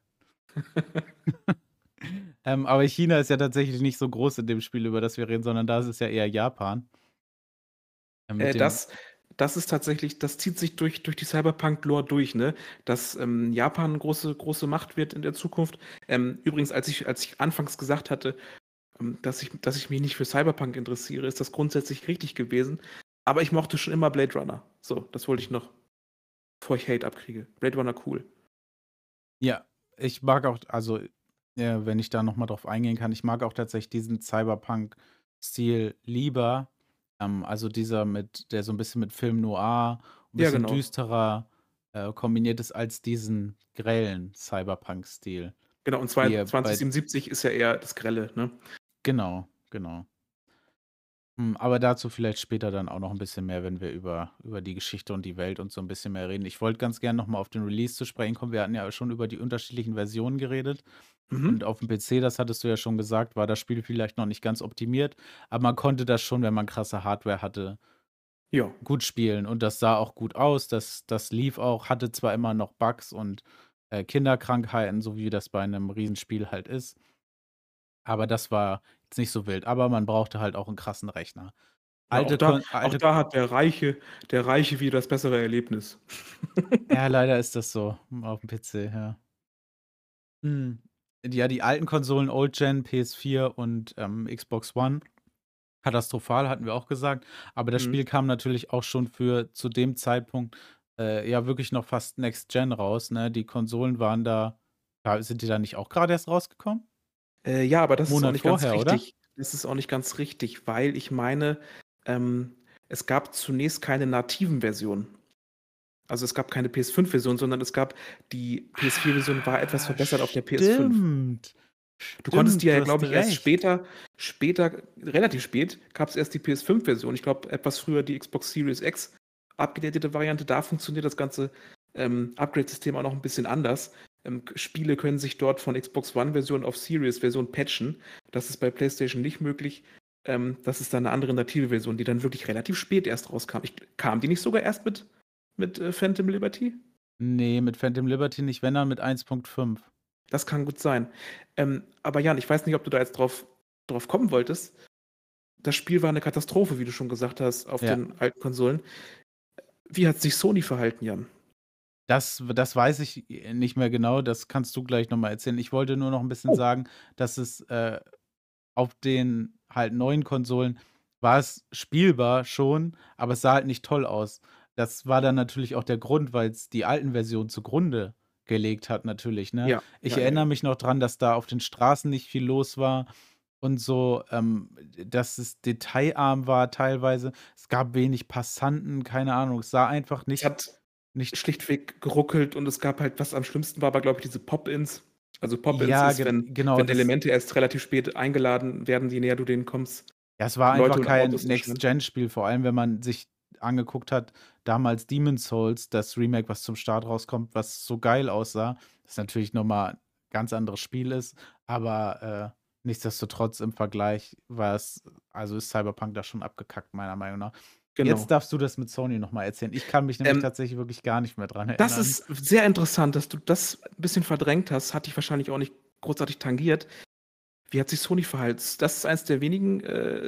Aber China ist ja tatsächlich nicht so groß in dem Spiel, über das wir reden, sondern da ist es ja eher Japan. Mit dem, Das ist tatsächlich, das zieht sich durch die Cyberpunk-Lore durch, ne? Dass Japan eine große Macht wird in der Zukunft. Übrigens, als ich anfangs gesagt hatte, dass ich mich nicht für Cyberpunk interessiere, ist das grundsätzlich richtig gewesen. Aber ich mochte schon immer Blade Runner. So, das wollte ich noch, bevor ich Hate abkriege. Blade Runner cool. ja, ich mag auch, also wenn ich da nochmal drauf eingehen kann, ich mag auch tatsächlich diesen Cyberpunk-Stil lieber. Also dieser der so ein bisschen mit Film Noir, ein Ja, bisschen genau. düsterer kombiniert ist als diesen grellen Cyberpunk-Stil. Genau, und Wie bei, 2077 ist ja eher das Grelle, ne? genau, genau. Aber dazu vielleicht später dann auch noch ein bisschen mehr, wenn wir über die Geschichte und die Welt und so ein bisschen mehr reden. Ich wollte ganz gerne noch mal auf den Release zu sprechen kommen. Wir hatten ja schon über die unterschiedlichen Versionen geredet und Mhm. auf dem PC, das hattest du ja schon gesagt, war das Spiel vielleicht noch nicht ganz optimiert, aber man konnte das schon, wenn man krasse Hardware hatte, Ja. gut spielen und das sah auch gut aus. Das lief auch, hatte zwar immer noch Bugs und, Kinderkrankheiten, so wie das bei einem Riesenspiel halt ist, aber das war jetzt nicht so wild. Aber man brauchte halt auch einen krassen Rechner. Ja, Alte auch alte da hat der Reiche wieder das bessere Erlebnis. Ja, leider ist das so, auf dem PC, ja. Mhm. Ja, die alten Konsolen, Old Gen, PS4 und, Xbox One, katastrophal, hatten wir auch gesagt. Aber das Mhm. Spiel kam natürlich auch schon für zu dem Zeitpunkt, ja wirklich noch fast Next Gen raus, ne? Die Konsolen waren da sind die da nicht auch grade erst rausgekommen? Ja, aber das ist auch Monat nicht ganz vorher, oder? richtig. Das ist auch nicht ganz richtig, weil ich meine, ähm, es gab zunächst keine nativen Versionen. Also, es gab keine PS5-Version, sondern es gab die PS4-Version war etwas verbessert auf der PS5. Stimmt. Du konntest die Stimmt, ja, du hast glaube ich, erst recht. später relativ spät gab's erst die PS5-Version. Ich glaube, etwas früher die Xbox Series X, abgedatete Variante. Da funktioniert das ganze, Upgrade-System auch noch 'n bisschen anders. Spiele können sich dort von Xbox One-Version auf Series-Version patchen. Das ist bei PlayStation nicht möglich. Das ist dann 'ne andere native Version, die dann wirklich relativ spät erst rauskam. Kam die nicht sogar erst mit Phantom Liberty? Ne, mit Phantom Liberty nicht, wenn dann mit 1.5. Das kann gut sein. Aber Jan, ich weiß nicht, ob du da jetzt drauf kommen wolltest. Das Spiel war 'ne Katastrophe, wie du schon gesagt hast, auf Ja. den alten Konsolen. Wie hat sich Sony verhalten, Jan? Das weiß ich, nicht mehr genau, das kannst du gleich noch mal erzählen. Ich wollte nur noch 'n bisschen Oh. sagen, dass es, auf den halt neuen Konsolen war es spielbar schon, aber es sah halt nicht toll aus. Das war dann natürlich auch der Grund, weil's die alten Versionen zugrunde gelegt hat natürlich, ne? Ja, Ich ja, ja, erinnere ja. mich noch dran, dass da auf den Straßen nicht viel los war und so, dass es detailarm war teilweise. Es gab wenig Passanten, keine Ahnung. Es sah einfach Es hat nicht schlichtweg geruckelt und es gab halt was am schlimmsten war glaube ich, diese Pop-ins. Also, Pop-ins ja, ist, wenn genau, das Elemente erst relativ spät eingeladen werden, je näher du denen kommst. ja, es war Leute einfach und kein Autos erscheinen. Next-Gen-Spiel, vor allem, wenn man sich angeguckt hat, damals Demon's Souls, das Remake, was zum Start rauskommt, was so geil aussah, das natürlich noch mal ganz anderes Spiel ist, aber, nichtsdestotrotz im Vergleich war es also, ist Cyberpunk da schon abgekackt, meiner Meinung nach. Jetzt Genau. darfst du das mit Sony noch mal erzählen. Ich kann mich nämlich Ähm, tatsächlich wirklich gar nicht mehr dran Das erinnern. ist sehr interessant, dass du das 'n bisschen verdrängt hast. Hat dich wahrscheinlich auch nicht großartig tangiert. Wie hat sich Sony verhalten? Das ist eins der wenigen,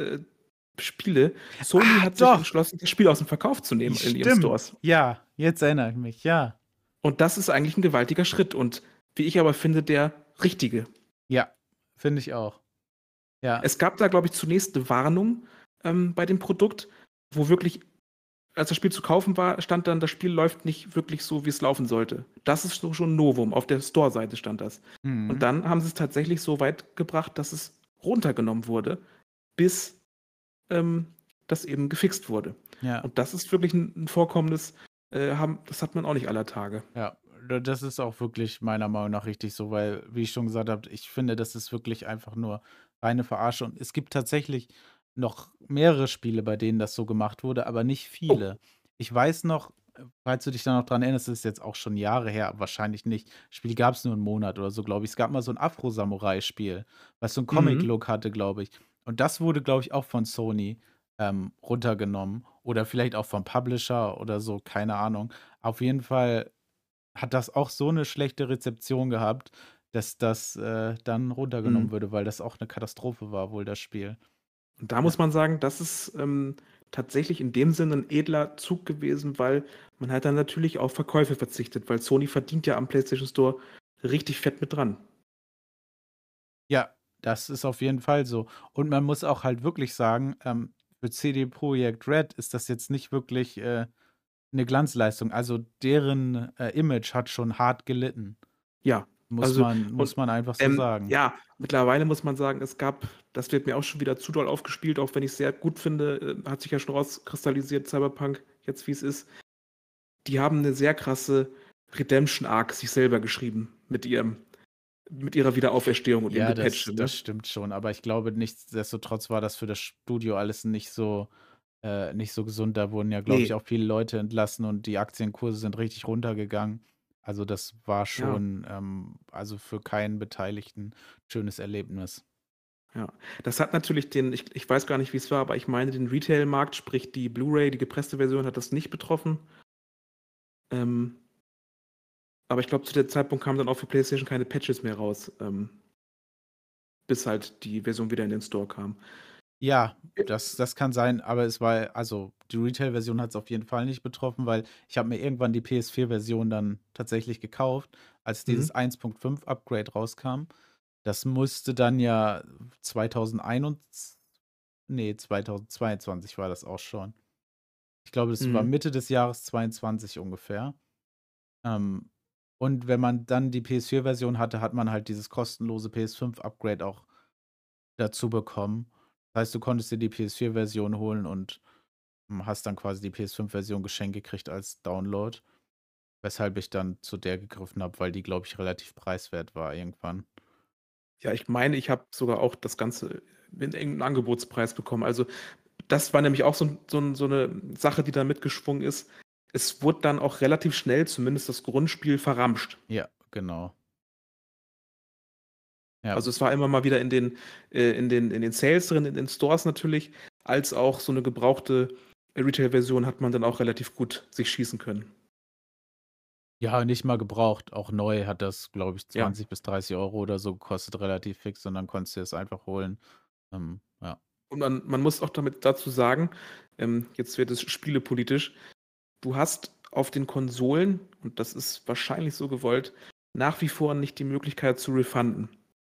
Spiele. Sony Ah, hat sich doch! entschlossen, das Spiel aus'm Verkauf zu nehmen in ihren Stimmt. Stores. Ja, jetzt erinnere ich mich, ja. Und das ist eigentlich 'n gewaltiger Schritt und wie ich aber finde, der richtige. Ja, finde ich auch. Ja. Es gab da, glaube ich, zunächst 'ne Warnung, bei dem Produkt, wo wirklich als das Spiel zu kaufen war, stand dann: „Das Spiel läuft nicht wirklich so, wie's laufen sollte." Das ist so schon 'n Novum. Auf der Store-Seite stand das. Und Mhm. dann haben sie's tatsächlich so weit gebracht, dass es runtergenommen wurde, bis, das eben gefixt wurde. Ja. Und das ist wirklich 'n Vorkommnis, das hat man auch nicht aller Tage. Ja, das ist auch wirklich meiner Meinung nach richtig so, weil, wie ich schon gesagt habe, ich finde, das ist wirklich einfach nur reine Verarsche und es gibt tatsächlich noch mehrere Spiele, bei denen das so gemacht wurde, aber nicht Oh. viele. Ich weiß noch, falls du dich da noch dran erinnerst, das ist jetzt auch schon Jahre her, aber wahrscheinlich nicht. Das Spiel gab's nur 'n Monat oder so, glaube ich. Es gab mal so 'n Afro-Samurai-Spiel, was so 'n Mhm. Comic-Look hatte, glaube ich. Und das wurde, glaube ich, auch von Sony, runtergenommen oder vielleicht auch vom Publisher oder so, keine Ahnung. Auf jeden Fall hat das auch so 'ne schlechte Rezeption gehabt, dass das, dann runtergenommen Mhm. wurde, weil das auch 'ne Katastrophe war wohl, das Spiel. Und da Ja. muss man sagen, das ist, tatsächlich in dem Sinne 'n edler Zug gewesen, weil man hat dann natürlich auf Verkäufe verzichtet, weil Sony verdient ja am PlayStation Store richtig fett mit dran. Ja, das ist auf jeden Fall so. Und man muss auch halt wirklich sagen, für CD Projekt Red ist das jetzt nicht wirklich, 'ne Glanzleistung. Also, deren, Image hat schon hart gelitten. Ja, Muss also man und, muss man einfach so sagen. ja, mittlerweile muss man sagen, das wird mir auch schon wieder zu doll aufgespielt, auch wenn ich's sehr gut finde, hat sich ja schon rauskristallisiert, Cyberpunk, jetzt wie's ist. Die haben 'ne sehr krasse Redemption Arc sich selber geschrieben mit ihrem mit ihrer Wiederauferstehung und ihrem Ja, Gepatchte, das ne? stimmt schon, aber ich glaube, nichtsdestotrotz war das für das Studio alles nicht so gesund. Da wurden ja, glaube ich, Ne, auch viele Leute entlassen und die Aktienkurse sind richtig runtergegangen. Also, das war ja, schon, also, für keinen Beteiligten schönes Erlebnis. ja. Das hat natürlich ich weiß gar nicht, wie es war, aber ich meine, den Retail-Markt, sprich die Blu-ray, die gepresste Version, hat das nicht betroffen. Ähm, aber ich glaube, zu dem Zeitpunkt kamen dann auch für PlayStation keine Patches mehr raus, bis halt die Version wieder in den Store kam. Ja, J das kann sein, aber es war also, die Retail-Version hat es auf jeden Fall nicht betroffen, weil ich habe mir irgendwann die PS4-Version dann tatsächlich gekauft, als Mhm. dieses 1.5 Upgrade rauskam. Das musste dann ja 2021 ne, 2022 war das auch schon. Ich glaube, das war Mhm. Mitte des Jahres 22 ungefähr. Ähm, und wenn man dann die PS4-Version hatte, hat man halt dieses kostenlose PS5-Upgrade auch dazu bekommen. Das heißt, du konntest dir die PS4-Version holen und, hast dann quasi die PS5-Version geschenkt gekriegt als Download, weshalb ich dann zu der gegriffen habe, weil die, glaube ich, relativ preiswert war irgendwann. Ja, ich meine, ich habe sogar auch das Ganze in irgend 'n Angebotspreis bekommen. Also, das war nämlich auch so 'ne Sache, die da mitgeschwungen ist. Es wurde dann auch relativ schnell zumindest das Grundspiel verramscht. Ja, genau. Ja. Also, es war immer mal wieder in den Sales drin, in den Stores natürlich, als auch so 'ne gebrauchte Retail-Version hat man dann auch relativ gut sich schießen können. Ja, nicht mal gebraucht. Auch neu hat das, glaube ich, Ja. 20 bis 30 € oder so gekostet, relativ fix und dann konntest du es einfach holen. Ja. Und man muss auch dazu sagen, jetzt wird es spielepolitisch. Du hast auf den Konsolen, und das ist wahrscheinlich so gewollt, nach wie vor nicht die Möglichkeit zu refunden.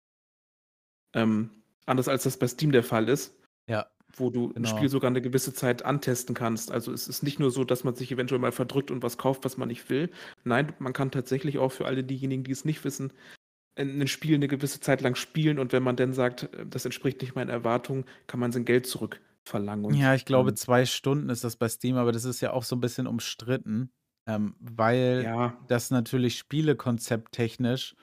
Ähm, anders als das bei Steam der Fall ist, Ja, wo du 'n Spiel genau. sogar 'ne gewisse Zeit antesten kannst. Also, es ist nicht nur so, dass man sich eventuell mal verdrückt und was kauft, was man nicht will. Nein, man kann tatsächlich auch für alle diejenigen, die es nicht wissen, 'nen Spiel 'ne gewisse Zeit lang spielen und wenn man dann sagt, das entspricht nicht meinen Erwartungen, kann man sein Geld zurückverlangen Ja, und, ich glaube, 2 Stunden ist das bei Steam, aber das ist ja auch so 'n bisschen umstritten, weil ja, das natürlich spielekonzepttechnisch,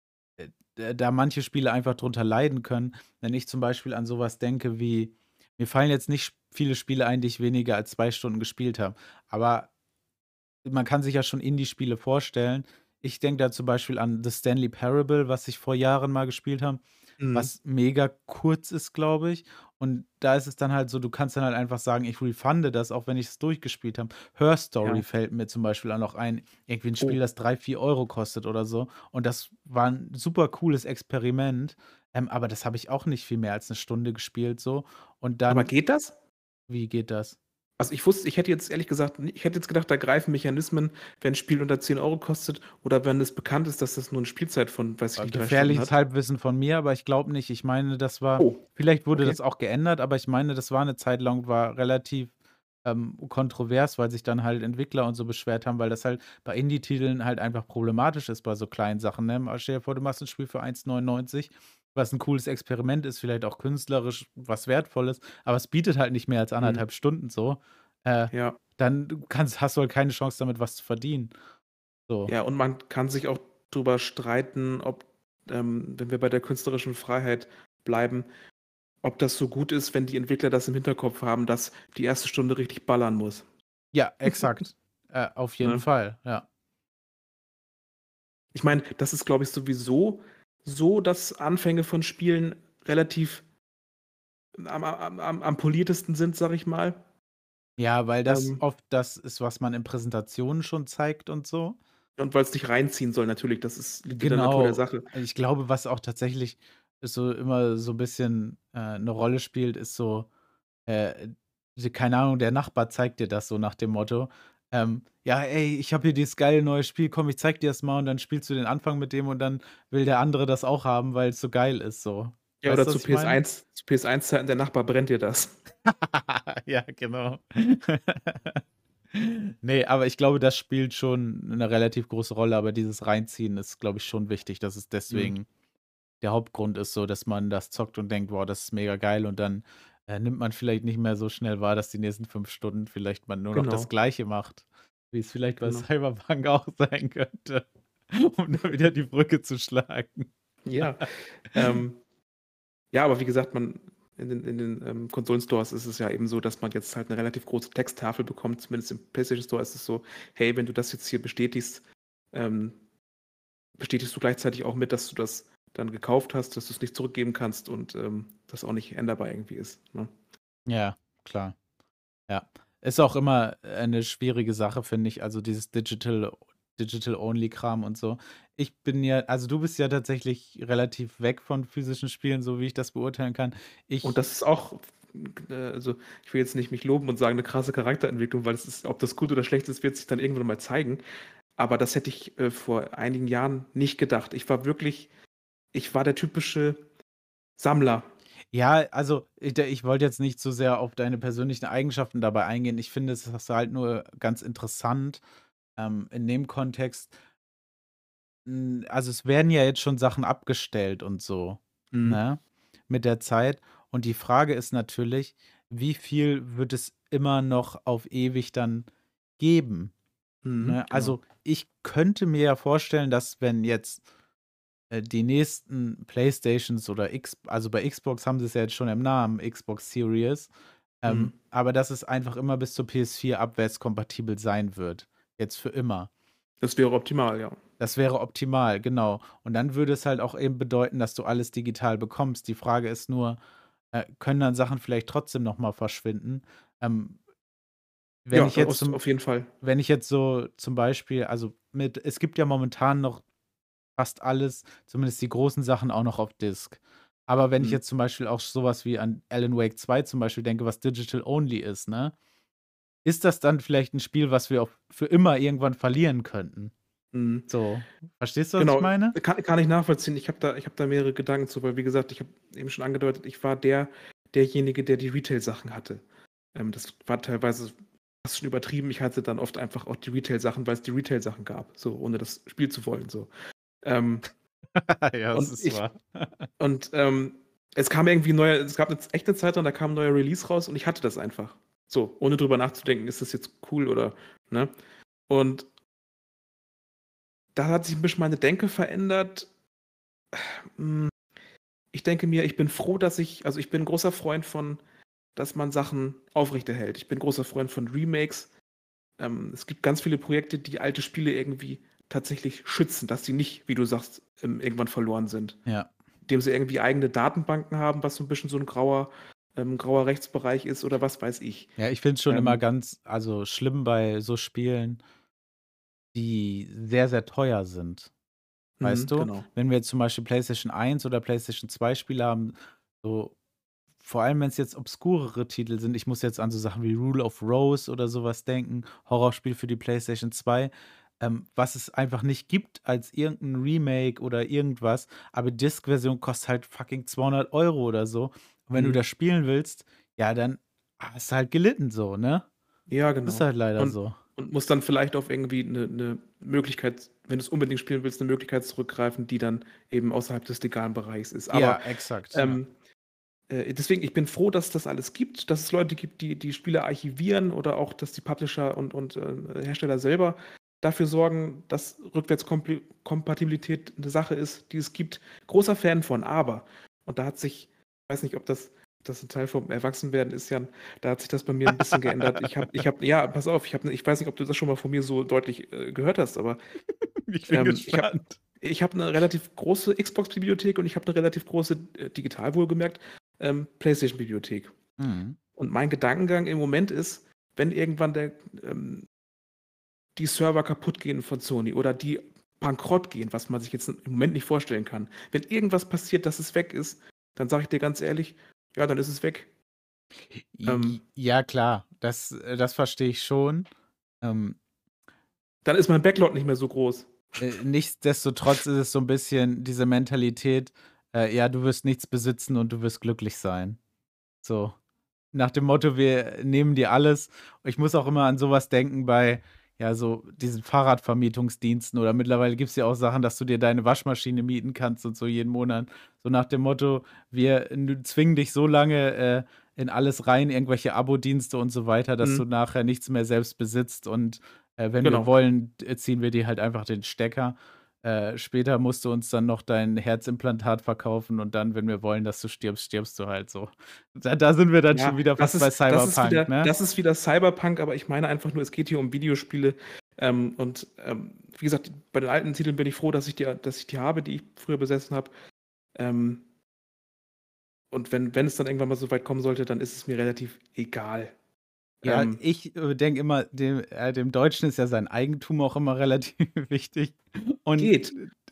da manche Spiele einfach drunter leiden können. Wenn ich zum Beispiel an so was denke wie mir fallen jetzt nicht viele Spiele ein, die ich weniger als 2 Stunden gespielt habe, aber man kann sich ja schon Indie-Spiele vorstellen. Ich denke da zum Beispiel an The Stanley Parable, was ich vor Jahren mal gespielt habe, mhm, was mega kurz ist, glaube ich. Und da ist es dann halt so, du kannst dann halt einfach sagen: „Ich refunde das, auch wenn ich es durchgespielt habe.“ Her ja. Story fällt mir zum Beispiel auch noch ein. Irgendwie 'n Spiel, Oh, das 3, 4 € kostet oder so. Und das war 'n super cooles Experiment, aber das habe ich auch nicht viel mehr als 'ne Stunde gespielt so. Und aber dann geht das? wie geht das? Also, ich hätte jetzt ehrlich gesagt ich hätte jetzt gedacht, da greifen Mechanismen, wenn 'n Spiel unter 10 € kostet oder wenn es bekannt ist, dass das nur 'ne Spielzeit von, weiß ich nicht, 3 Stunden Gefährliches hat. Halbwissen von mir, aber ich glaube nicht. Ich meine, das war Oh, vielleicht wurde okay. das auch geändert, aber ich meine, das war 'ne Zeit lang war relativ, kontrovers, weil sich dann halt Entwickler und so beschwert haben, weil das halt bei Indie-Titeln halt einfach problematisch ist bei so kleinen Sachen, ne? Stell dir vor, du machst 'n Spiel für 1,99, was 'n cooles Experiment ist, vielleicht auch künstlerisch was Wertvolles, aber es bietet halt nicht mehr als Mhm. 1,5 Stunden so. Äh, Ja. dann du kannst hast du halt keine Chance damit, was zu verdienen. So. Ja, und man kann sich auch drüber streiten, ob, wenn wir bei der künstlerischen Freiheit bleiben, ob das so gut ist, wenn die Entwickler das im Hinterkopf haben, dass die erste Stunde richtig ballern muss, Ja, exakt. Auf jeden ne? Fall, ja. Ich meine, das ist, glaube ich, sowieso so, dass Anfänge von Spielen relativ am poliertesten sind, sage ich mal. Ja, weil das Ähm, oft das ist, was man in Präsentationen schon zeigt und so. und weil's dich reinziehen soll natürlich, liegt in der Natur der Genau. Sache. Ich glaube, was auch tatsächlich so immer so 'n bisschen, 'ne Rolle spielt, ist so, keine Ahnung, der Nachbar zeigt dir das so nach dem Motto, „Ja, ey, ich habe hier dieses geile neue Spiel, komm, ich zeige dir das mal“ und dann spielst du den Anfang mit dem und dann will der andere das auch haben, weil's so geil ist so. Ja, Weißt oder du, was ich meine? Zu PS1-Zeiten, der Nachbar brennt dir das. Ja, genau. Ne, aber ich glaube, das spielt schon 'ne relativ große Rolle, aber dieses Reinziehen ist, glaube ich, schon wichtig, dass es Mhm, deswegen der Hauptgrund ist so, dass man das zockt und denkt: „Wow, das ist mega geil“ und dann, nimmt man vielleicht nicht mehr so schnell wahr, dass die nächsten 5 Stunden vielleicht man nur noch das genau, Gleiche macht, wie es vielleicht bei genau. Cyberpunk auch sein könnte, um da wieder die Brücke zu schlagen. Ja. Ähm, ja, aber wie gesagt, in den Konsolenstores ist es ja eben so, dass man jetzt halt eine relativ große Texttafel bekommt. Zumindest im PlayStation Store ist es so, hey, wenn du das jetzt hier bestätigst, ähm, bestätigst du gleichzeitig auch mit, dass du das dann gekauft hast, dass du es nicht zurückgeben kannst und das auch nicht änderbar irgendwie ist. Ne? Ja, klar. Ja. Ist auch immer eine schwierige Sache, finde ich, also dieses Digital-Only-Kram und so. Ich bin ja, also du bist ja tatsächlich relativ weg von physischen Spielen, so wie ich das beurteilen kann. Und Ich, das ist auch, also ich will jetzt nicht mich loben und sagen, eine krasse Charakterentwicklung, weil es ist, ob das gut oder schlecht ist, wird sich dann irgendwann mal zeigen. Aber das hätte ich vor einigen Jahren nicht gedacht. Ich war der typische Sammler. ja, also ich wollte jetzt nicht so sehr auf deine persönlichen Eigenschaften dabei eingehen. Ich finde, es ist halt nur ganz interessant, in dem Kontext. Also es werden ja jetzt schon Sachen abgestellt und so, Mhm. ne, mit der Zeit. Und die Frage ist natürlich, wie viel wird es immer noch auf ewig dann geben, Mhm, ne? genau. Also, ich könnte mir ja vorstellen, dass wenn jetzt, die nächsten Playstations oder also bei Xbox haben sie es ja jetzt schon im Namen, Xbox Series, Mhm. aber dass es einfach immer bis zur PS4 abwärtskompatibel sein wird, jetzt für immer. Das wäre optimal, ja. Das wäre optimal, genau. Und dann würde es halt auch eben bedeuten, dass du alles digital bekommst. Die Frage ist nur, können dann Sachen vielleicht trotzdem noch mal verschwinden? Ähm, wenn Ja, ich jetzt auf jeden Fall. wenn ich jetzt so zum Beispiel, also es gibt ja momentan noch fast alles, zumindest die großen Sachen auch noch auf Disk. Aber wenn ich Mhm. jetzt zum Beispiel auch sowas wie an Alan Wake 2 zum Beispiel denke, was digital only ist, ne? Ist das dann vielleicht ein Spiel, was wir auch für immer irgendwann verlieren könnten? Mhm. So, verstehst du, was ich Genau, meine? kann ich nachvollziehen. Ich habe da mehrere Gedanken zu, weil wie gesagt, ich habe eben schon angedeutet, ich war derjenige, der die Retail-Sachen hatte. Das war teilweise fast schon übertrieben. Ich hatte dann oft einfach auch die Retail-Sachen, weil es die Retail-Sachen gab, so ohne das Spiel zu wollen. So. Ähm, Ja, das und ist ich, wahr. und es kam irgendwie ein neuer, es gab jetzt echt eine Zeit lang, da kam ein neuer Release raus und ich hatte das einfach. So, ohne drüber nachzudenken, ist das jetzt cool oder, ne? Und da hat sich ein bisschen meine Denke verändert. Hm, Ich denke mir, ich bin froh, also ich bin ein großer Freund von, dass man Sachen aufrechterhält. Ich bin ein großer Freund von Remakes. Es gibt ganz viele Projekte, die alte Spiele irgendwie tatsächlich schützen, dass sie nicht, wie du sagst, irgendwann verloren sind. Ja. Indem sie irgendwie eigene Datenbanken haben, was so ein bisschen so ein grauer Rechtsbereich ist oder was weiß ich. Ja, ich finde es schon immer Ähm, ganz, also schlimm bei so Spielen, die sehr, sehr teuer sind. Weißt du? genau. Wenn wir jetzt zum Beispiel PlayStation 1 oder PlayStation 2 Spiele haben, so, vor allem wenn es jetzt obskurere Titel sind, ich muss jetzt an so Sachen wie Rule of Rose oder sowas denken, Horrorspiel für die PlayStation 2, was es einfach nicht gibt als irgendein Remake oder irgendwas, aber die Disk-Version kostet halt fucking 200 € oder so. Und wenn du Mhm. das spielen willst, ja, dann hast du halt gelitten so, ne? Ja, Ist genau. halt leider Und, so. und muss dann vielleicht auf irgendwie eine Möglichkeit, wenn du es unbedingt spielen willst, eine Möglichkeit zurückgreifen, die dann eben außerhalb des legalen Bereichs ist. Aber Ja, exakt, ja. ähm, deswegen, ich bin froh, dass es das alles gibt, dass es Leute gibt, die die Spiele archivieren oder auch, dass die Publisher und Hersteller selber dafür sorgen, dass Rückwärtskompatibilität eine Sache ist, die es gibt. Großer Fan von, aber, und da hat sich, ich weiß nicht, ob das ein Teil vom Erwachsenwerden ist, Jan, da hat sich das bei mir ein bisschen geändert. Ja, pass auf, ich weiß nicht, ob du das schon mal von mir so deutlich gehört hast, aber Ich bin ähm, ich habe gespannt. ich hab eine relativ große Xbox-Bibliothek und ich habe eine relativ große, digital wohlgemerkt, PlayStation-Bibliothek. Mhm. Und mein Gedankengang im Moment ist, wenn irgendwann die Server kaputt gehen von Sony oder die bankrott gehen, was man sich jetzt im Moment nicht vorstellen kann, wenn irgendwas passiert, dass es weg ist, dann sage ich dir ganz ehrlich, ja, dann ist es weg. Ähm, Ja, klar, das verstehe ich schon. Ähm, Dann ist mein Backlog nicht mehr so groß. nichtsdestotrotz ist es so ein bisschen diese Mentalität, ja, du wirst nichts besitzen und du wirst glücklich sein. So, nach dem Motto: „Wir nehmen dir alles.“ Ich muss auch immer an sowas denken bei, ja, so diesen Fahrradvermietungsdiensten, oder mittlerweile gibt's ja auch Sachen, dass du dir deine Waschmaschine mieten kannst und so jeden Monat. So nach dem Motto: „Wir zwingen dich so lange, in alles rein, irgendwelche Abo-Dienste und so weiter, dass du Mhm, nachher nichts mehr selbst besitzt und, wenn wir genau. wollen, ziehen wir dir halt einfach den Stecker.“ später musst du uns dann noch dein Herzimplantat verkaufen und dann, wenn wir wollen, dass du stirbst, stirbst du halt so. Da sind wir dann schon Ja, wieder fast bei Cyberpunk, ne? das ist wieder Cyberpunk, aber ich meine einfach nur, es geht hier um Videospiele. Wie gesagt, bei den alten Titeln bin ich froh, dass ich die habe, die ich früher besessen habe. Ähm, und wenn es dann irgendwann mal so weit kommen sollte, dann ist es mir relativ egal. Ja, Ähm, ich denke immer, dem Deutschen ist ja sein Eigentum auch immer relativ wichtig. Und Geht.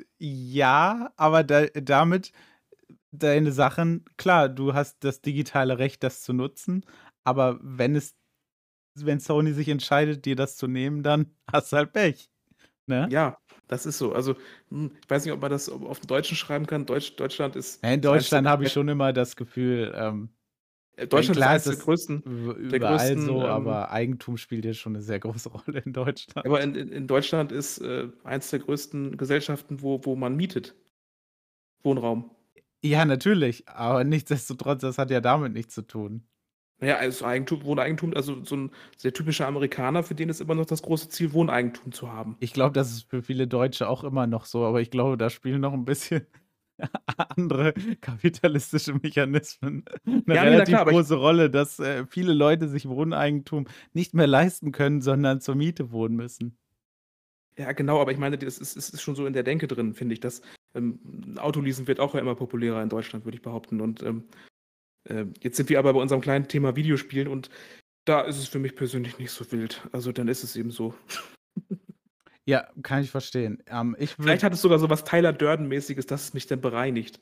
ja, aber damit deine Sachen, klar, du hast das digitale Recht, das zu nutzen, aber wenn Sony sich entscheidet, dir das zu nehmen, dann hast du halt Pech, ne? Ja, das ist so. Also, ich weiß nicht, ob man das auf den Deutschen schreiben kann. Deutschland ist In eins Deutschland habe ich schon immer das Gefühl, Deutschland ist klar eins ist das der überall größten, so, aber Eigentum spielt ja schon eine sehr große Rolle in Deutschland. aber in Deutschland ist eins der größten Gesellschaften, wo man mietet. Wohnraum. Ja, natürlich, aber nichtsdestotrotz, das hat ja damit nichts zu tun. Naja, also Wohneigentum, also so ein sehr typischer Amerikaner, für den ist immer noch das große Ziel, Wohneigentum zu haben. Ich glaube, das ist für viele Deutsche auch immer noch so, aber ich glaube, da spielen noch ein bisschen andere kapitalistische Mechanismen eine Ja, nee, na relativ klar, aber große Rolle, dass, viele Leute sich Wohneigentum nicht mehr leisten können, sondern zur Miete wohnen müssen. ja, genau, aber ich meine, das ist schon so in der Denke drin, finde ich, dass Autoleasen wird auch ja immer populärer in Deutschland, würde ich behaupten. Und jetzt sind wir aber bei unserem kleinen Thema Videospielen und da ist es für mich persönlich nicht so wild. Also dann ist es eben so. Ja, kann ich verstehen. Ich Vielleicht würde hat es sogar so was Tyler Durden-mäßiges, dass es mich dann bereinigt.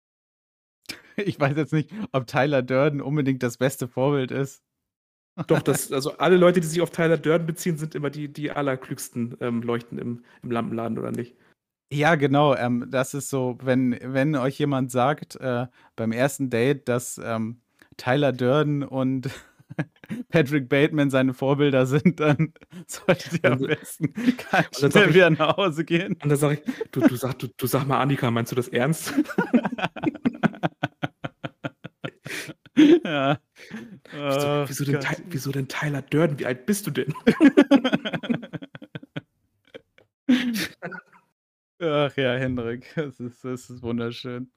ich weiß jetzt nicht, ob Tyler Durden unbedingt das beste Vorbild ist. Doch, also alle Leute, die sich auf Tyler Durden beziehen, sind immer die allerklügsten Leuchten im Lampenladen, oder nicht? Ja, genau, das ist so, wenn euch jemand sagt, beim ersten Date, dass, Tyler Durden und Patrick Bateman seine Vorbilder sind, dann solltet ihr am Und, besten ganz dann sag schnell ich, wieder nach Hause gehen. und dann sage ich, du sag mal, Annika, meinst du das ernst? Ja. Oh Gott. Wieso denn Tyler Durden? Wie alt bist du denn? Ach ja, Hendrik, das ist wunderschön.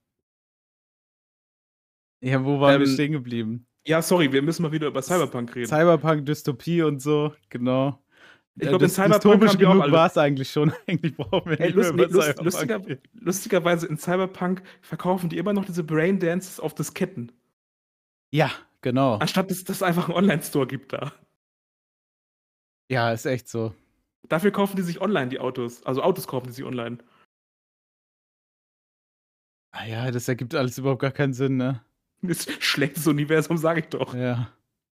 Ja, wo waren wir Ähm, stehen geblieben? ja, sorry, wir müssen mal wieder über Cyberpunk reden. Cyberpunk, Dystopie und so, genau. Ich glaube, in Das Cyberpunk dystopisch haben die auch genug alle. war es eigentlich schon. Eigentlich brauchen wir nicht mehr über Cyberpunk reden. Lustigerweise in Cyberpunk verkaufen die immer noch diese Braindances auf Disketten. Ja, genau. Anstatt dass es einfach einen Online-Store gibt da. Ja, ist echt so. Dafür kaufen die sich online die Autos. Also Autos kaufen die sich online. Ah ja, das ergibt alles überhaupt gar keinen Sinn, ne? Das ist schlechtes Universum, sage ich doch. Ja.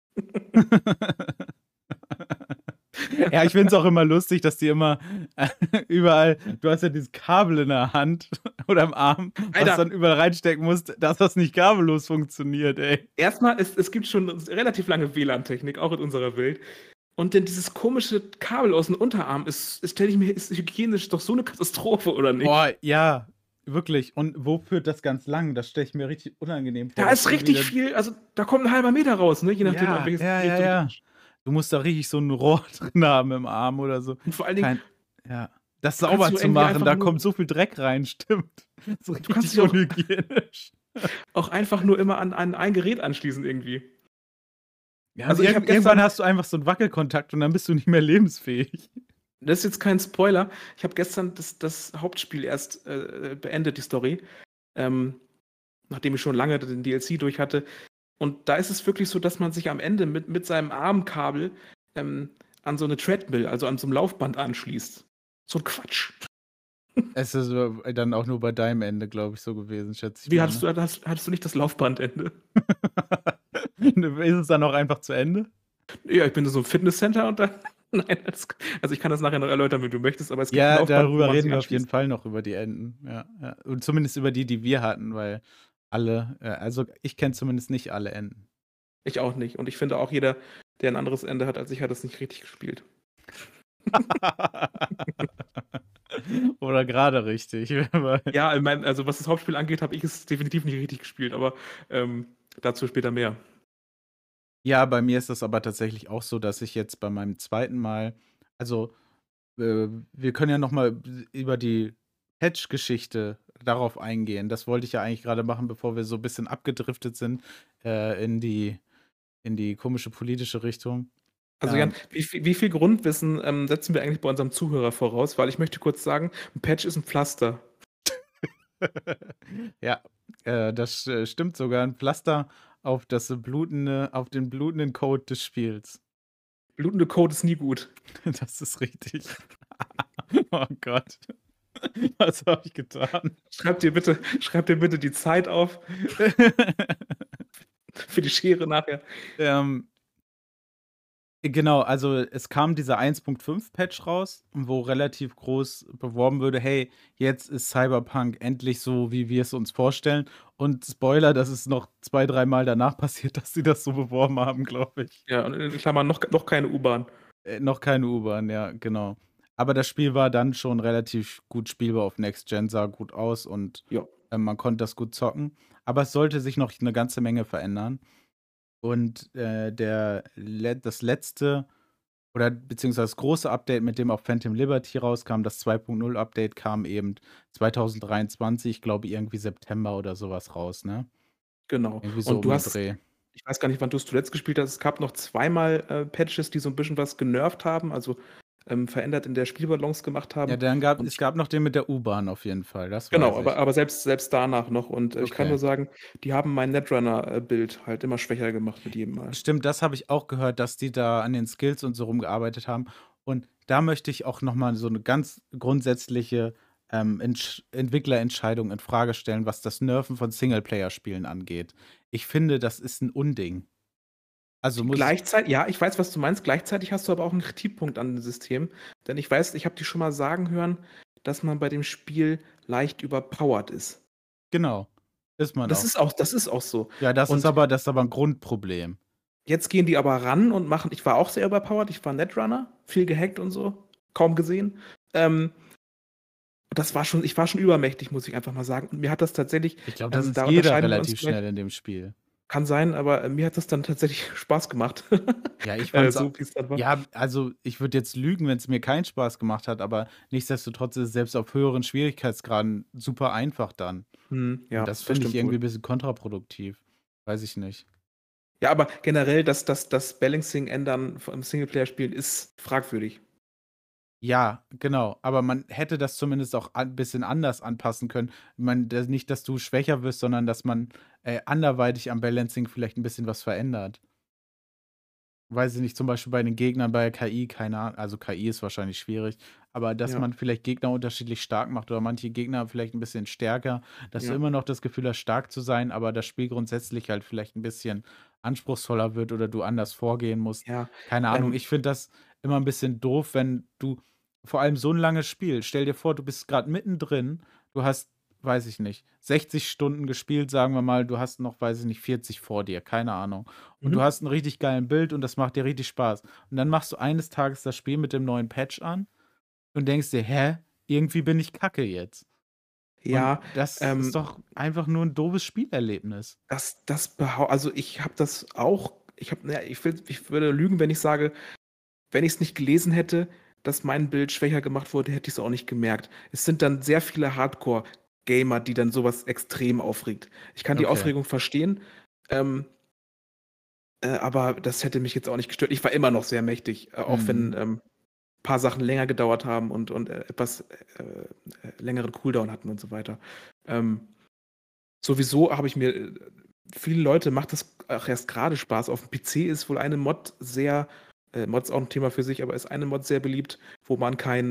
Ja, ich finde es auch immer lustig, dass die immer überall, du hast ja dieses Kabel in der Hand oder im Arm, Alter. was dann überall reinstecken musst, dass das nicht kabellos funktioniert, ey. Erstmal, es gibt schon relativ lange WLAN-Technik, auch in unserer Welt. Und denn dieses komische Kabel aus dem Unterarm stelle ich mir, ist hygienisch doch so eine Katastrophe, oder nicht? Boah, ja, wirklich. Und wo führt das ganz lang? Das stelle ich mir richtig unangenehm vor. Da ist richtig viel, also da kommt ein halber Meter raus, ne? Je nachdem, Ja, an welches ja, Gerät ja, du- ja. Du musst da richtig so ein Rohr drin haben im Arm oder so. Und vor allen Dingen, Ja. Das Du kannst sauber nur zu irgendwie machen, einfach da nur- kommt so viel Dreck rein, stimmt. So Du kannst richtig dich auch- unhygienisch. auch einfach nur immer an ein Gerät anschließen irgendwie. Ja, Also also ich hab irgendwann gestern- hast du einfach so einen Wackelkontakt und dann bist du nicht mehr lebensfähig. Das ist jetzt kein Spoiler. Ich habe gestern das Hauptspiel erst beendet, die Story. Nachdem ich schon lange den DLC durch hatte. Und da ist es wirklich so, dass man sich am Ende mit seinem Armkabel an so eine Treadmill, also an so ein Laufband anschließt. So ein Quatsch. Es ist dann auch nur bei deinem Ende, glaube ich, so gewesen, schätze ich Wie mal, hattest du nicht das Laufbandende? ne? Ist es dann auch einfach zu Ende? Ja, ich bin in so einem Fitnesscenter und dann. Nein, also ich kann das nachher noch erläutern, wenn du möchtest, aber es gibt ein Ja, Laufband, wo darüber man sich reden wir auf jeden anschließt. Fall noch, über die Enden. Ja, ja. Und zumindest über die wir hatten, weil alle, also ich kenne zumindest nicht alle Enden. Ich auch nicht. Und ich finde auch jeder, der ein anderes Ende hat als ich, hat es nicht richtig gespielt. Oder gerade richtig. Ja, also was das Hauptspiel angeht, habe ich es definitiv nicht richtig gespielt, aber dazu später mehr. Ja, bei mir ist das aber tatsächlich auch so, dass ich jetzt bei meinem zweiten Mal, also wir können ja noch mal über die Patch-Geschichte darauf eingehen. Das wollte ich ja eigentlich gerade machen, bevor wir so ein bisschen abgedriftet sind, in die komische politische Richtung. Also Jan, Ähm, wie viel Grundwissen setzen wir eigentlich bei unserem Zuhörer voraus? Weil ich möchte kurz sagen, ein Patch ist ein Pflaster. ja, das, stimmt sogar. Ein Pflaster auf den blutenden Code des Spiels. Blutende Code ist nie gut. Das ist richtig. Oh Gott, was habe ich getan? Schreib dir bitte die Zeit auf für die Schere nachher. Ähm, genau, also es kam dieser 1.5 Patch raus, wo relativ groß beworben wurde: „Hey, jetzt ist Cyberpunk endlich so, wie wir es uns vorstellen.“ Und Spoiler, das ist noch 2, dreimal danach passiert, dass sie das so beworben haben, glaube ich. Ja, und in Klammern noch keine U-Bahn. Noch keine U-Bahn, ja, genau. Aber das Spiel war dann schon relativ gut spielbar auf Next Gen, sah gut aus und, Ja, man konnte das gut zocken. Aber es sollte sich noch eine ganze Menge verändern. Und, das letzte oder beziehungsweise das große Update, mit dem auch Phantom Liberty rauskam, das 2.0 Update kam eben 2023, ich glaube irgendwie September oder sowas raus, ne? genau. Irgendwie so Und um du den hast Dreh. ich weiß gar nicht, wann du's zuletzt gespielt hast. Es gab noch zweimal, Patches, die so 'n bisschen was genervt haben, also, verändert in der Spielbalance gemacht Ja, haben. dann gab Und es ich gab noch den mit der U-Bahn auf jeden Fall, das genau, weiß aber ich. aber selbst danach noch. Und, ich kann Okay. nur sagen, die haben mein Netrunner, Bild halt immer schwächer gemacht mit jedem Mal. Stimmt, das habe ich auch gehört, dass die da an den Skills und so rumgearbeitet haben. Und da möchte ich auch noch mal so 'ne ganz grundsätzliche, Entwicklerentscheidung in Frage stellen, was das Nerven von Singleplayer-Spielen angeht. Ich finde, das ist 'n Unding. Also, muss ich Ja, ich weiß, was du meinst. Gleichzeitig hast du aber auch 'n Kritikpunkt an dem System, denn ich weiß, ich habe dich schon mal sagen hören, dass man bei dem Spiel leicht überpowered ist. genau, ist man auch. Das ist auch so. Ja, Und das ist aber 'n Grundproblem. jetzt gehen die aber ran und machen ich war auch sehr überpowered, ich war Netrunner, viel gehackt und so, kaum gesehen. Ähm, ich war schon übermächtig, muss ich einfach mal sagen. Und mir hat das tatsächlich Ich glaube, das ist da jeder unterscheiden wir uns relativ vielleicht. schnell in dem Spiel. Kann sein, aber, mir hat das dann tatsächlich Spaß gemacht, Ja, ich fand's a so wie's dann war. ja, also, ich würde jetzt lügen, wenn's mir keinen Spaß gemacht hat, aber nichtsdestotrotz ist es selbst auf höheren Schwierigkeitsgraden super einfach dann. Mhm, Und ja, das das finde ich stimmt irgendwie wohl. 'n bisschen kontraproduktiv. Weiß ich nicht. Ja, aber generell das Balancing ändern im Singleplayer-Spielen ist fragwürdig. Ja, genau, aber man hätte das zumindest auch ein bisschen anders anpassen können. Man das nicht, dass du schwächer wirst, sondern dass man, anderweitig am Balancing vielleicht 'n bisschen was verändert. Weiß ich nicht, zum Beispiel bei den Gegnern bei KI, keine Ahnung, also KI ist wahrscheinlich schwierig, aber dass Ja, man vielleicht Gegner unterschiedlich stark macht oder manche Gegner vielleicht 'n bisschen stärker, dass du ja, immer noch das Gefühl hast, stark zu sein, aber das Spiel grundsätzlich halt vielleicht 'n bisschen anspruchsvoller wird oder du anders vorgehen musst. ja. Keine Ahnung, Ähm, ich finde das immer 'n bisschen doof, wenn du vor allem so 'n langes Spiel, stell dir vor, du bist grad mittendrin, du hast, weiß ich nicht, 60 Stunden gespielt, sagen wir mal, du hast noch, weiß ich nicht, 40 vor dir, keine Ahnung. Und du mhm. hast 'n richtig geilen Bild und das macht dir richtig Spaß. Und dann machst du eines Tages das Spiel mit dem neuen Patch an und denkst dir: „Hä, irgendwie bin ich Kacke jetzt.“ Und Ja, das ist ähm, doch einfach nur 'n doofes Spielerlebnis. also, ich habe das auch ich würde lügen, wenn ich sage, wenn ich's nicht gelesen hätte, dass mein Bild schwächer gemacht wurde, hätte ich's auch nicht gemerkt. Es sind dann sehr viele Hardcore-Gamer, die dann so was extrem aufregt. Ich kann die Okay. Aufregung verstehen, ähm, aber das hätte mich jetzt auch nicht gestört. Ich war immer noch sehr mächtig, auch wenn, Mhm. paar Sachen länger gedauert haben und, etwas, längeren Cooldown hatten und so weiter. Ähm, sowieso habe ich mir viele Leute macht das auch erst grade Spaß. Auf'm PC ist wohl eine Mod sehr Mod ist auch 'n Thema für sich, aber ist eine Mod sehr beliebt, wo man kein,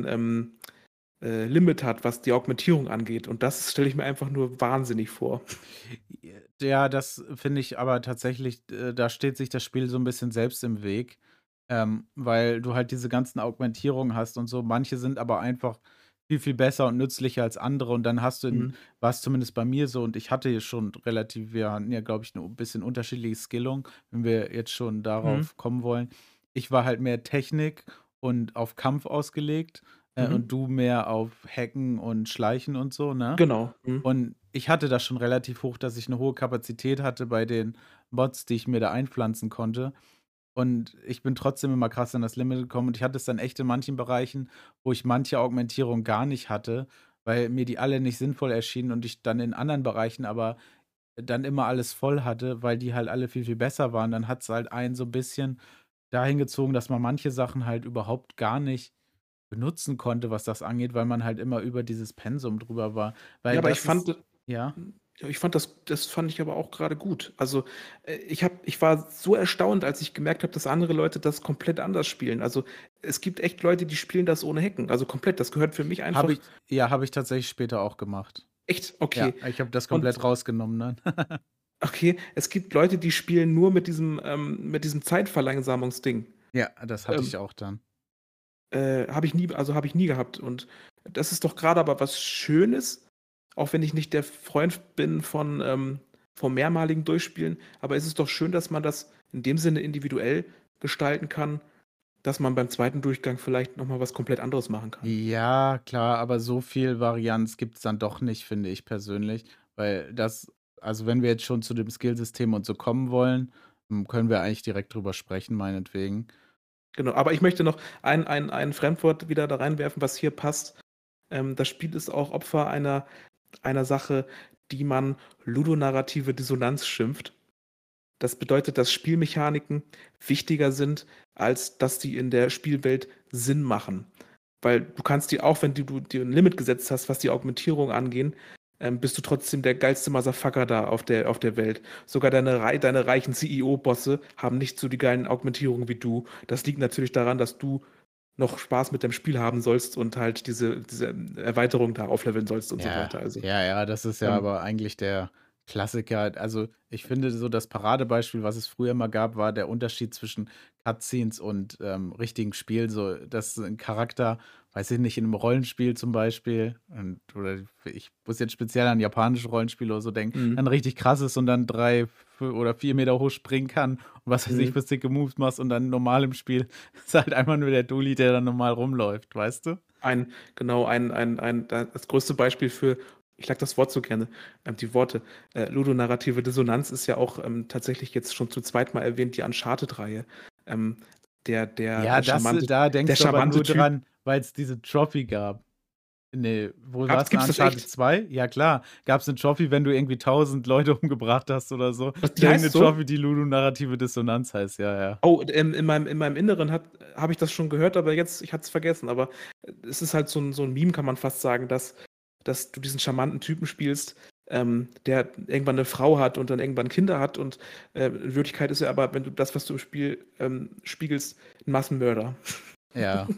Limit hat, was die Augmentierung angeht. Und das stelle ich mir einfach nur wahnsinnig vor. Ja, das finde ich aber tatsächlich, da steht sich das Spiel so 'n bisschen selbst im Weg, weil du halt diese ganzen Augmentierungen hast und so. Manche sind aber einfach viel, viel besser und nützlicher als andere und dann hast du in Mhm. war's zumindest bei mir so und ich hatte ja schon relativ wir hatten ja, glaube ich, 'ne bisschen unterschiedliche Skillung, wenn wir jetzt schon Mhm. darauf kommen wollen. Ich war halt mehr Technik und auf Kampf ausgelegt, und Mhm. du mehr auf Hacken und Schleichen und so, ne? Genau. Mhm. Und ich hatte das schon relativ hoch, dass ich 'ne hohe Kapazität hatte bei den Mods, die ich mir da einpflanzen konnte. Und ich bin trotzdem immer krass an das Limit gekommen und ich hatte es dann echt in manchen Bereichen, wo ich manche Augmentierung gar nicht hatte, weil mir die alle nicht sinnvoll erschienen und ich dann in anderen Bereichen aber dann immer alles voll hatte, weil die halt alle viel, viel besser waren. Dann hat's halt einen so 'n bisschen dahin gezogen, dass man manche Sachen halt überhaupt gar nicht benutzen konnte, was das angeht, weil man halt immer über dieses Pensum drüber war. Ja, Weil aber ich das ist fand ja? ja, ich fand das fand ich aber auch gerade gut. Also, ich war so erstaunt, als ich gemerkt habe, dass andere Leute das komplett anders spielen. Also, es gibt echt Leute, die spielen das ohne Hacken, also komplett. Das gehört für mich Habe einfach ich ja, habe ich tatsächlich später auch gemacht. echt, Ja, okay. ich habe das Und komplett rausgenommen dann. okay, es gibt Leute, die spielen nur mit diesem Zeitverlangsamungsding. Ja, das hatte ich Ähm, auch dann. habe ich nie gehabt. Und das ist doch gerade aber was Schönes, auch wenn ich nicht der Freund bin vom mehrmaligen Durchspielen, aber es ist doch schön, dass man das in dem Sinne individuell gestalten kann, dass man beim zweiten Durchgang vielleicht noch mal was komplett anderes machen kann. Ja, klar, aber so viel Varianz gibt's dann doch nicht, finde ich persönlich, weil das also, wenn wir jetzt schon zu dem Skillsystem und so kommen wollen, können wir eigentlich direkt drüber sprechen, meinetwegen. Genau, aber ich möchte noch ein Fremdwort wieder da reinwerfen, was hier passt. Das Spiel ist auch Opfer einer Sache, die man ludonarrative Dissonanz schimpft. Das bedeutet, dass Spielmechaniken wichtiger sind, als dass die in der Spielwelt Sinn machen. Weil du kannst die auch, wenn du dir ein Limit gesetzt hast, was die Augmentierung angehen, bist du trotzdem der geilste Motherfucker da auf der Welt. Sogar deine reichen CEO-Bosse haben nicht so die geilen Augmentierungen wie du. Das liegt natürlich daran, dass du noch Spaß mit dem Spiel haben sollst und halt diese Erweiterung da aufleveln sollst und so Ja, weiter. Also, ja, ja, das ist ja ähm, aber eigentlich der Klassiker. Also, ich finde so das Paradebeispiel, was es früher mal gab, war der Unterschied zwischen Cutscenes und, richtigem Spiel. So, dass 'n Charakter, weiß ich nicht, in einem Rollenspiel zum Beispiel oder ich muss jetzt speziell an japanische Rollenspiele oder so denken, mhm, dann richtig krass ist und dann 3 oder 4 Meter hoch springen kann und was weiß ich mhm. für sicke Moves machst und dann normal im Spiel ist halt einfach nur der Dulli, der dann normal rumläuft, weißt du? Genau, das größte Beispiel für ich sage das Wort so gerne, die Worte, ludonarrative Dissonanz ist ja auch, tatsächlich jetzt schon zum zweiten Mal erwähnt, die Uncharted-Reihe. Ähm, Ja, da der denkst du aber charmante nur Typ dran, weil's diese Trophy gab. Ne, wo war's in gibt's das Uncharted echt? 2? Ja klar, gab's 'ne Trophy, wenn du irgendwie 1.000 Leute umgebracht hast oder so. Was die Irgend 'ne heißt so? Trophy, die ludonarrative Dissonanz heißt, ja, ja. Oh, in meinem Inneren habe ich das schon gehört, aber jetzt ich hatte es vergessen. Aber es ist halt so 'n Meme, kann man fast sagen, dass du diesen charmanten Typen spielst, der irgendwann 'ne Frau hat und dann irgendwann Kinder hat und, in Wirklichkeit ist er aber, wenn du das, was du im Spiel, spiegelst, 'n Massenmörder. Ja,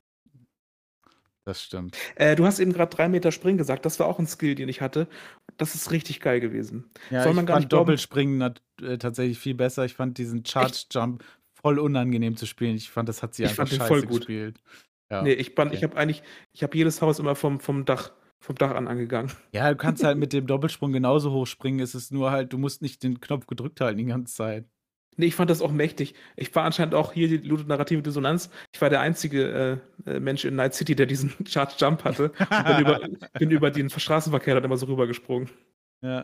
das stimmt. Du hast eben grad 3 Meter springen gesagt, das war auch 'n Skill, den ich hatte. Das ist richtig geil gewesen. Ja, Soll ich man gar nicht fand glauben. Doppelspringen tatsächlich viel besser. Ich fand diesen Echt? Charge Jump voll unangenehm zu spielen. Ich fand, das hat sie Ich einfach fand den voll scheiße gut. gespielt. Ne, Ja, ich okay. habe eigentlich ich habe jedes Haus immer vom Dach an angegangen. Ja, du kannst halt mit dem Doppelsprung genauso hoch springen. Es ist nur halt, du musst nicht den Knopf gedrückt halten die ganze Zeit. Ne, ich fand das auch mächtig. Ich war anscheinend auch hier die ludonarrative Dissonanz. Ich war der einzige, Mensch in Night City, der diesen Charge Jump hatte und bin über den Straßenverkehr dann immer so rübergesprungen. Ja.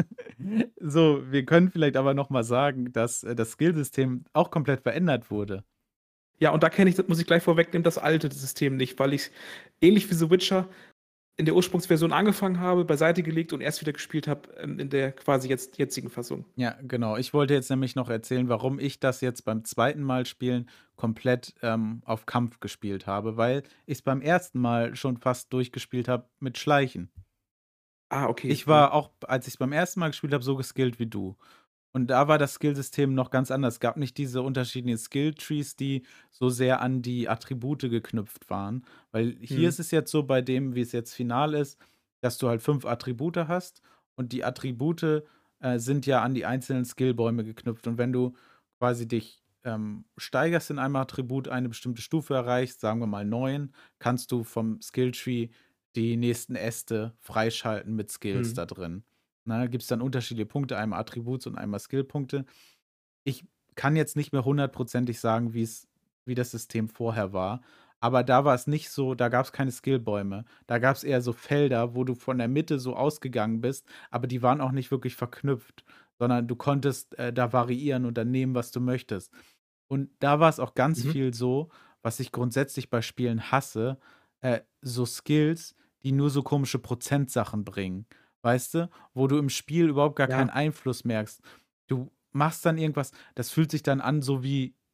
So, wir können vielleicht aber noch mal sagen, dass, das Skillsystem auch komplett verändert wurde. Ja, und da kenne ich das muss ich gleich vorwegnehmen, das alte System nicht, weil ich's ähnlich wie The Witcher in der Ursprungsversion angefangen habe, beiseite gelegt und erst wieder gespielt habe, in der quasi jetzigen Fassung. Ja, genau. Ich wollte jetzt nämlich noch erzählen, warum ich das jetzt beim zweiten Mal spielen komplett, auf Kampf gespielt habe, weil ich's beim ersten Mal schon fast durchgespielt habe mit Schleichen. Ah, okay, Ich ja. war auch, als ich's beim ersten Mal gespielt habe, so geskillt wie du. Und da war das Skillsystem noch ganz anders. Es gab nicht diese unterschiedlichen Skilltrees, die so sehr an die Attribute geknüpft waren. Weil hier Mhm. ist es jetzt so bei dem, wie es jetzt final ist, dass du halt 5 Attribute hast und die Attribute, sind ja an die einzelnen Skillbäume geknüpft. Und wenn du quasi dich, steigerst in einem Attribut, eine bestimmte Stufe erreichst, sagen wir mal 9, kannst du vom Skilltree die nächsten Äste freischalten mit Skills Mhm. da drin. Ne, gibt's dann unterschiedliche Punkte, einmal Attributs und einmal Skillpunkte. Ich kann jetzt nicht mehr hundertprozentig sagen, wie das System vorher war, aber da war es nicht so, da gab's keine Skillbäume. Da gab's eher so Felder, wo du von der Mitte so ausgegangen bist, aber die waren auch nicht wirklich verknüpft, sondern du konntest, da variieren und dann nehmen, was du möchtest. Und da war es auch ganz Mhm. viel so, was ich grundsätzlich bei Spielen hasse, so Skills, die nur so komische Prozentsachen bringen, weißt du? Wo du im Spiel überhaupt gar keinen Ja. Einfluss merkst. Du machst dann irgendwas, das fühlt sich dann an so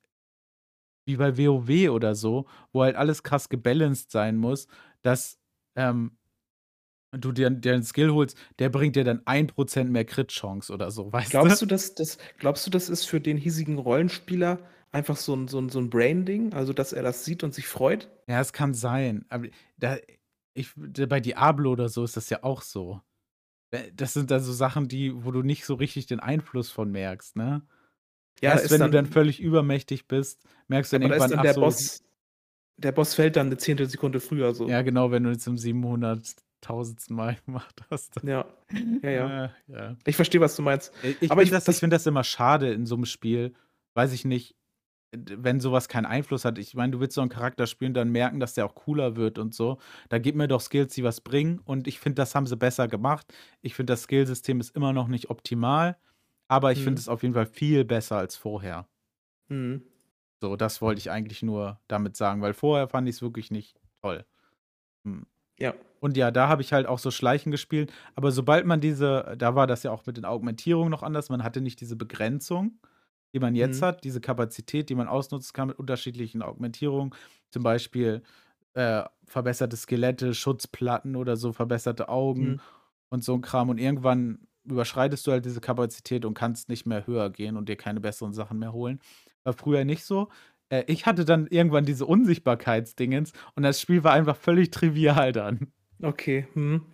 wie bei WoW oder so, wo halt alles krass gebalanced sein muss, dass, ähm, du dir 'n Skill holst, der bringt dir dann 1% mehr Crit-Chance oder so, weißt du? Glaubst du, das ist für den hiesigen Rollenspieler einfach so 'n Brain-Ding, also, dass er das sieht und sich freut? Ja, es kann sein, aber da bei Diablo oder so ist das ja auch so. Das sind dann so Sachen, wo du nicht so richtig den Einfluss von merkst, ne? Ja, da Erst ist wenn du dann dann völlig übermächtig bist, merkst du dann aber da ist irgendwann: dann „Ach so, es der Boss fällt dann 'ne Zehntelsekunde früher so. ja genau, wenn du jetzt zum 700.000. Mal gemacht hast." Ja. Ja, ja. Ja. Ich verstehe, was du meinst. Ich Aber finde ich das ich das finde das immer schade in so 'nem Spiel, weiß ich nicht, wenn so was keinen Einfluss hat. Ich meine, du willst so 'n Charakter spielen, dann merken, dass der auch cooler wird und so. Da gib mir doch Skills, die was bringen, und ich finde, das haben sie besser gemacht. Ich finde, das Skillsystem ist immer noch nicht optimal, aber ich finde Mhm. es auf jeden Fall viel besser als vorher. Mhm. So, das wollte ich eigentlich nur damit sagen, weil vorher fand ich's wirklich nicht toll. Mhm. Ja. Und ja, da habe ich halt auch so Schleichen gespielt, aber sobald man da war das ja auch mit den Augmentierungen noch anders. Man hatte nicht diese Begrenzung, die man jetzt Mhm. hat, diese Kapazität, die man ausnutzen kann mit unterschiedlichen Augmentierungen, zum Beispiel, verbesserte Skelette, Schutzplatten oder so, verbesserte Augen Mhm. und so 'n Kram, und irgendwann überschreitest du halt diese Kapazität und kannst nicht mehr höher gehen und dir keine besseren Sachen mehr holen. War früher nicht so. Ich hatte dann irgendwann diese Unsichtbarkeitsdingens und das Spiel war einfach völlig trivial dann. Okay. Mhm.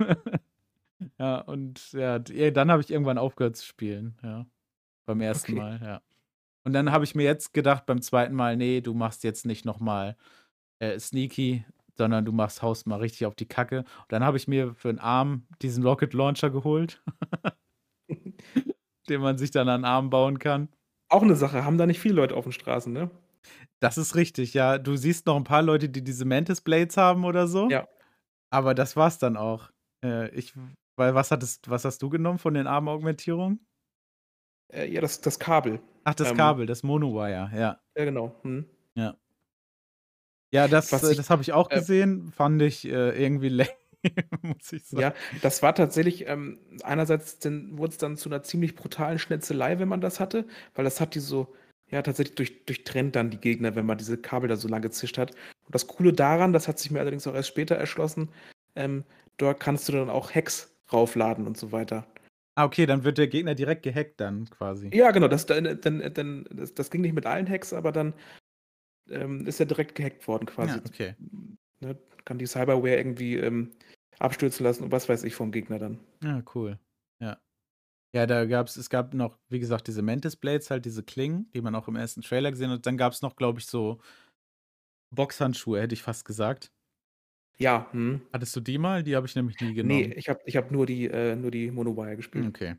Ja, und ja, dann habe ich irgendwann aufgehört zu spielen, ja, beim ersten Okay. Mal, ja. Und dann habe ich mir jetzt gedacht beim zweiten Mal: „Nee, du machst jetzt nicht noch mal, sneaky, sondern du haust mal richtig auf die Kacke." Und dann habe ich mir für 'n Arm diesen Rocket Launcher geholt, den man sich dann an 'n Arm bauen kann. Auch 'ne Sache, haben da nicht viele Leute auf den Straßen, ne? Das ist richtig, ja. Du siehst noch 'n paar Leute, die diese Mantis Blades haben oder so, Ja. aber das war's dann auch. Ich weil was hast du genommen von den Armaugmentierungen? Ja, das Kabel. Ach, das Ähm, Kabel, das Monowire, ja, ja, genau. Mhm. ja. Ja, Was ich das habe ich auch äh, gesehen, fand ich, irgendwie lame, muss ich sagen. ja, das war tatsächlich, einerseits dann wurd's dann zu 'ner ziemlich brutalen Schnetzelei, wenn man das hatte, weil das hat die so, ja, tatsächlich durchtrennt dann die Gegner, wenn man diese Kabel da so lang gezischt hat. Und das Coole daran, das hat sich mir allerdings auch erst später erschlossen, ähm, dort kannst du dann auch Hacks raufladen und so weiter. Ah, okay, dann wird der Gegner direkt gehackt dann quasi. Ja, genau, das ging nicht mit allen Hacks, aber dann, ist er direkt gehackt worden Ja, quasi. okay. Ne, kann die Cyberware irgendwie, abstürzen lassen und was weiß ich vom Gegner dann. Ja, cool. Ja. Ja, es gab noch, wie gesagt, diese Mantis Blades, halt diese Klingen, die man auch im ersten Trailer gesehen hat. Dann gab's noch, glaube ich, so Boxhandschuhe, hätte ich fast gesagt. Ja, mhm. Hattest du die mal? Die habe ich nämlich nie Ne, genommen. ich habe nur die Monowire gespielt. Okay.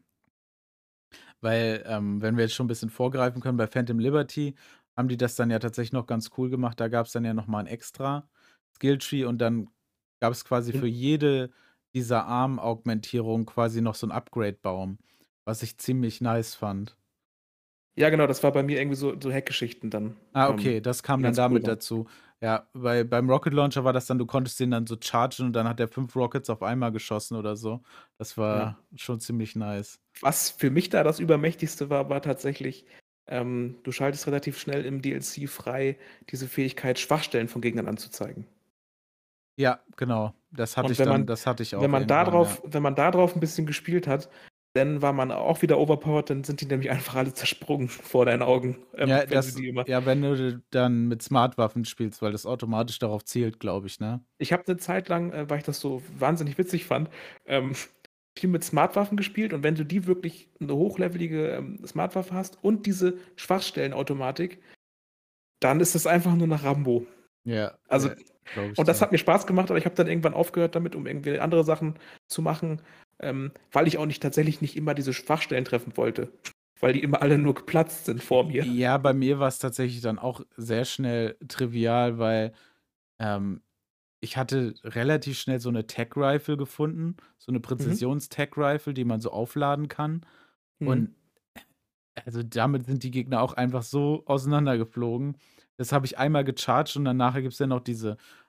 Weil, wenn wir jetzt schon 'n bisschen vorgreifen können, bei Phantom Liberty haben die das dann ja tatsächlich noch ganz cool gemacht. Da gab's dann ja noch mal 'n extra Skilltree und dann gab's quasi für Und jede dieser Armaugmentierungen quasi noch so 'n Upgrade-Baum, was ich ziemlich nice fand. ja, genau, das war bei mir irgendwie so Hackgeschichten dann, Ah, okay, das kam die dann ganz cool damit waren. dazu. Ja, beim Rocket Launcher war das dann, du konntest den dann so chargen und dann hat der 5 Rockets auf einmal geschossen oder so. Das Ja. war schon ziemlich nice. Was für mich da das Übermächtigste war, war tatsächlich, du schaltest relativ schnell im DLC frei, diese Fähigkeit, Schwachstellen von Gegnern anzuzeigen. Ja, genau. Und Das hatte ich auch irgendwann, ja. wenn man da drauf 'n bisschen gespielt hat, dann war man auch wieder overpowered, dann sind die nämlich einfach alle zersprungen vor deinen Augen, Ja, wenn du die immer ja, wenn du dann mit Smartwaffen spielst, weil das automatisch darauf zielt, glaube ich, ne? ich habe 'ne Zeit lang, weil ich das so wahnsinnig witzig fand, ähm, viel mit Smartwaffen gespielt und wenn du die wirklich 'ne hochlevelige, Smartwaffe hast und diese Schwachstellenautomatik, dann ist das einfach nur nach Rambo. Ja, Also glaube ich und das dir. hat mir Spaß gemacht, aber ich habe dann irgendwann aufgehört damit, um irgendwie andere Sachen zu machen, weil ich auch tatsächlich nicht immer diese Schwachstellen treffen wollte, weil die immer alle nur geplatzt sind vor mir. Ja, bei mir war's tatsächlich dann auch sehr schnell trivial, weil, ähm, ich hatte relativ schnell so 'ne Tech-Rifle gefunden, so 'ne Mhm. Präzisions-Tech-Rifle, die man so aufladen kann. Mhm. Und also, damit sind die Gegner auch einfach so auseinandergeflogen. Das habe ich einmal gecharged und dann nachher gibt's ja noch diese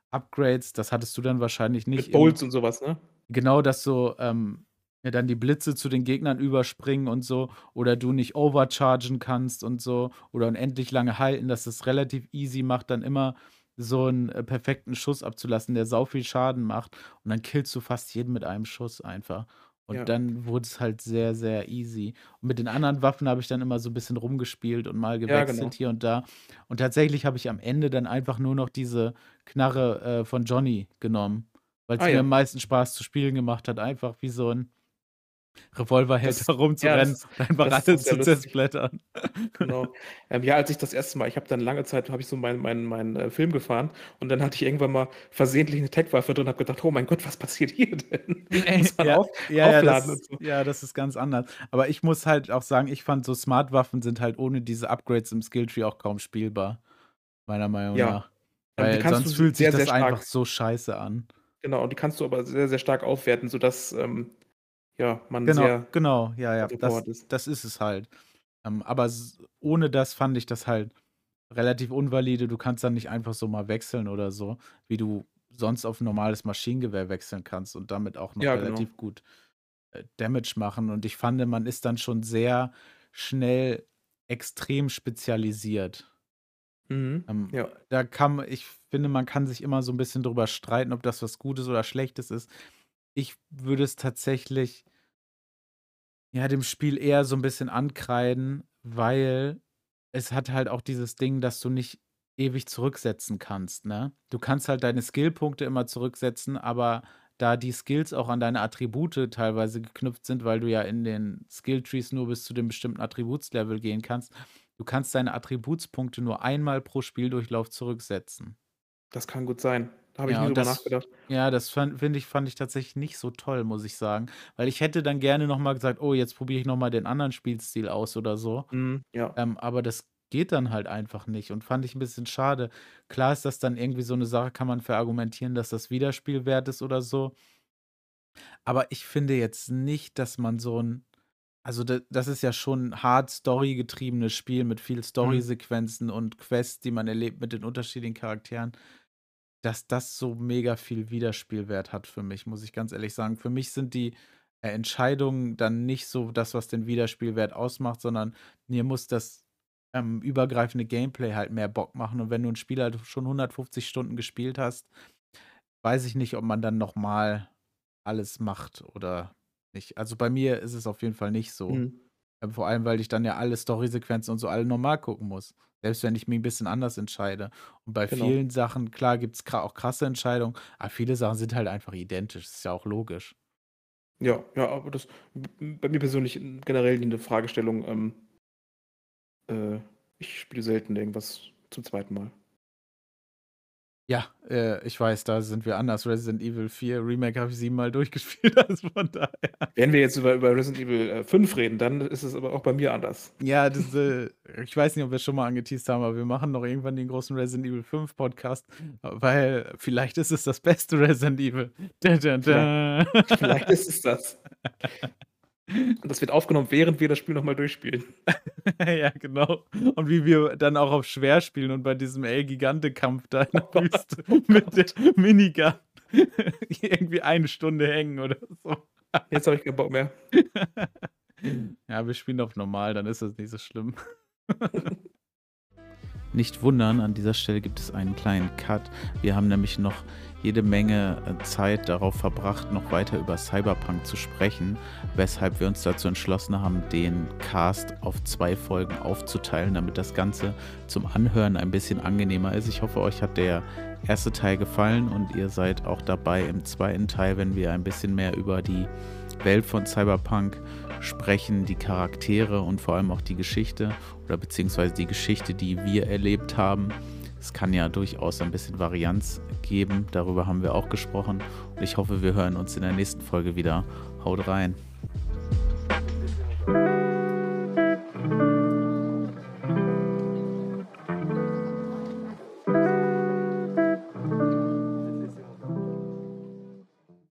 Upgrades, das hattest du dann wahrscheinlich nicht Mit Bolts und sowas, ne? genau, dass so, ja, dann die Blitze zu den Gegnern überspringen und so oder du nicht overchargen kannst und so oder unendlich lange halten, dass es relativ easy macht, dann immer so einen perfekten Schuss abzulassen, der sau viel Schaden macht und dann killst du fast jeden mit einem Schuss einfach. Und Ja. dann wurde es halt sehr, sehr easy. Und mit den anderen Waffen habe ich dann immer so ein bisschen rumgespielt und mal Ja, gewechselt genau. hier und da. Und tatsächlich habe ich am Ende dann einfach nur noch diese Knarre, von Johnny genommen, weil Ah es mir ja. am meisten Spaß zu spielen gemacht hat, einfach wie so 'n Revolverheld Das da ja, rumzurennen und einfach das ist auch alles sehr zu lustig. zersplittern. Genau. Ja, als ich das erste Mal ich habe dann lange Zeit habe ich so meinen Film gefahren und dann hatte ich irgendwann mal versehentlich 'ne Tech-Waffe drin, habe gedacht: „Oh mein Gott, was passiert hier denn?“ Muss man Ja, ja, ja, aufladen und so. das ist ganz anders. Aber ich muss halt auch sagen, ich fand so Smart-Waffen sind halt ohne diese Upgrades im Skilltree auch kaum spielbar, meiner Meinung Ja, nach. die Weil kannst du sonst fühlt sich sehr, sehr das einfach stark so scheiße an. genau, und die kannst du aber sehr, sehr stark aufwerten, sodass, ja, man Genau, sehr genau, ja, ja, overpowered ist. das ist es halt. Aber ohne das fand ich das halt relativ unvalide. Du kannst dann nicht einfach so mal wechseln oder so, wie du sonst auf 'n normales Maschinengewehr wechseln kannst und damit auch noch Ja, genau. relativ gut, Damage machen. Und ich fand, man ist dann schon sehr schnell extrem spezialisiert. Mhm. Ja. Ich finde, man kann sich immer so ein bisschen drüber streiten, ob das was Gutes oder Schlechtes ist. Ich würde es tatsächlich, ja, dem Spiel eher so 'n bisschen ankreiden, weil es hat halt auch dieses Ding, dass du nicht ewig zurücksetzen kannst, ne? Du kannst halt deine Skillpunkte immer zurücksetzen, aber da die Skills auch an deine Attribute teilweise geknüpft sind, weil du ja in den Skilltrees nur bis zu dem bestimmten Attributslevel gehen kannst, du kannst deine Attributspunkte nur einmal pro Spieldurchlauf zurücksetzen. Das kann gut sein. Da habe ich Ja, nie und drüber das nachgedacht. ja, das fand ich tatsächlich nicht so toll, muss ich sagen. Weil ich hätte dann gerne noch mal gesagt: „Oh, jetzt probiere ich noch mal den anderen Spielstil aus“ oder so. Mhm, ja. Aber das geht dann halt einfach nicht und fand ich 'n bisschen schade. Klar ist das dann irgendwie so 'ne Sache, kann man verargumentieren, dass das Wiederspielwert ist oder so. Aber ich finde jetzt nicht, dass man so 'n also, das ist ja schon 'n hart storygetriebenes Spiel mit viel Mhm. Storysequenzen und Quests, die man erlebt mit den unterschiedlichen Charakteren. Dass das so mega viel Wiederspielwert hat für mich, muss ich ganz ehrlich sagen. Für mich sind die, Entscheidungen dann nicht so das, was den Wiederspielwert ausmacht, sondern mir muss das, übergreifende Gameplay halt mehr Bock machen. Und wenn du 'n Spiel halt schon 150 Stunden gespielt hast, weiß ich nicht, ob man dann noch mal alles macht oder nicht. Also, bei mir ist es auf jeden Fall nicht so. Mhm. Vor allem, weil ich dann ja alle Storysequenzen und so alle normal gucken muss, selbst wenn ich mich 'n bisschen anders entscheide. Und bei Genau. vielen Sachen, klar, gibt's auch krasse Entscheidungen, aber viele Sachen sind halt einfach identisch. Ist ja auch logisch. Ja, ja, aber das bei mir persönlich generell die 'ne Fragestellung, äh, ich spiele selten irgendwas zum zweiten Mal. Ja, ich weiß, da sind wir anders. Resident Evil 4 Remake habe ich 7-mal durchgespielt, also von daher. Wenn wir jetzt über Resident Evil, 5 reden, dann ist es aber auch bei mir anders. Ja, ich weiß nicht, ob wir's schon mal angeteased haben, aber wir machen noch irgendwann den großen Resident Evil 5 Podcast, weil vielleicht ist es das beste Resident Evil. Da, da, Vielleicht da. vielleicht ist es das. Und das wird aufgenommen, während wir das Spiel noch mal durchspielen. Ja, genau. Und wie wir dann auch auf schwer spielen und bei diesem El Gigante-Kampf da in Oh der Gott, Wüste oh mit der Gott. Minigun irgendwie 1 Stunde hängen oder so. Jetzt habe ich keinen Bock mehr. Ja, wir spielen auf normal, dann ist das nicht so schlimm. Nicht wundern, an dieser Stelle gibt es einen kleinen Cut. Wir haben nämlich noch jede Menge Zeit darauf verbracht, noch weiter über Cyberpunk zu sprechen, weshalb wir uns dazu entschlossen haben, den Cast auf 2 Folgen aufzuteilen, damit das Ganze zum Anhören ein bisschen angenehmer ist. Ich hoffe, euch hat der erste Teil gefallen und ihr seid auch dabei im zweiten Teil, wenn wir ein bisschen mehr über die Welt von Cyberpunk sprechen, die Charaktere und vor allem auch die Geschichte oder beziehungsweise die Geschichte, die wir erlebt haben. Es kann ja durchaus ein bisschen Varianz geben, darüber haben wir auch gesprochen und ich hoffe, wir hören uns in der nächsten Folge wieder. Haut rein!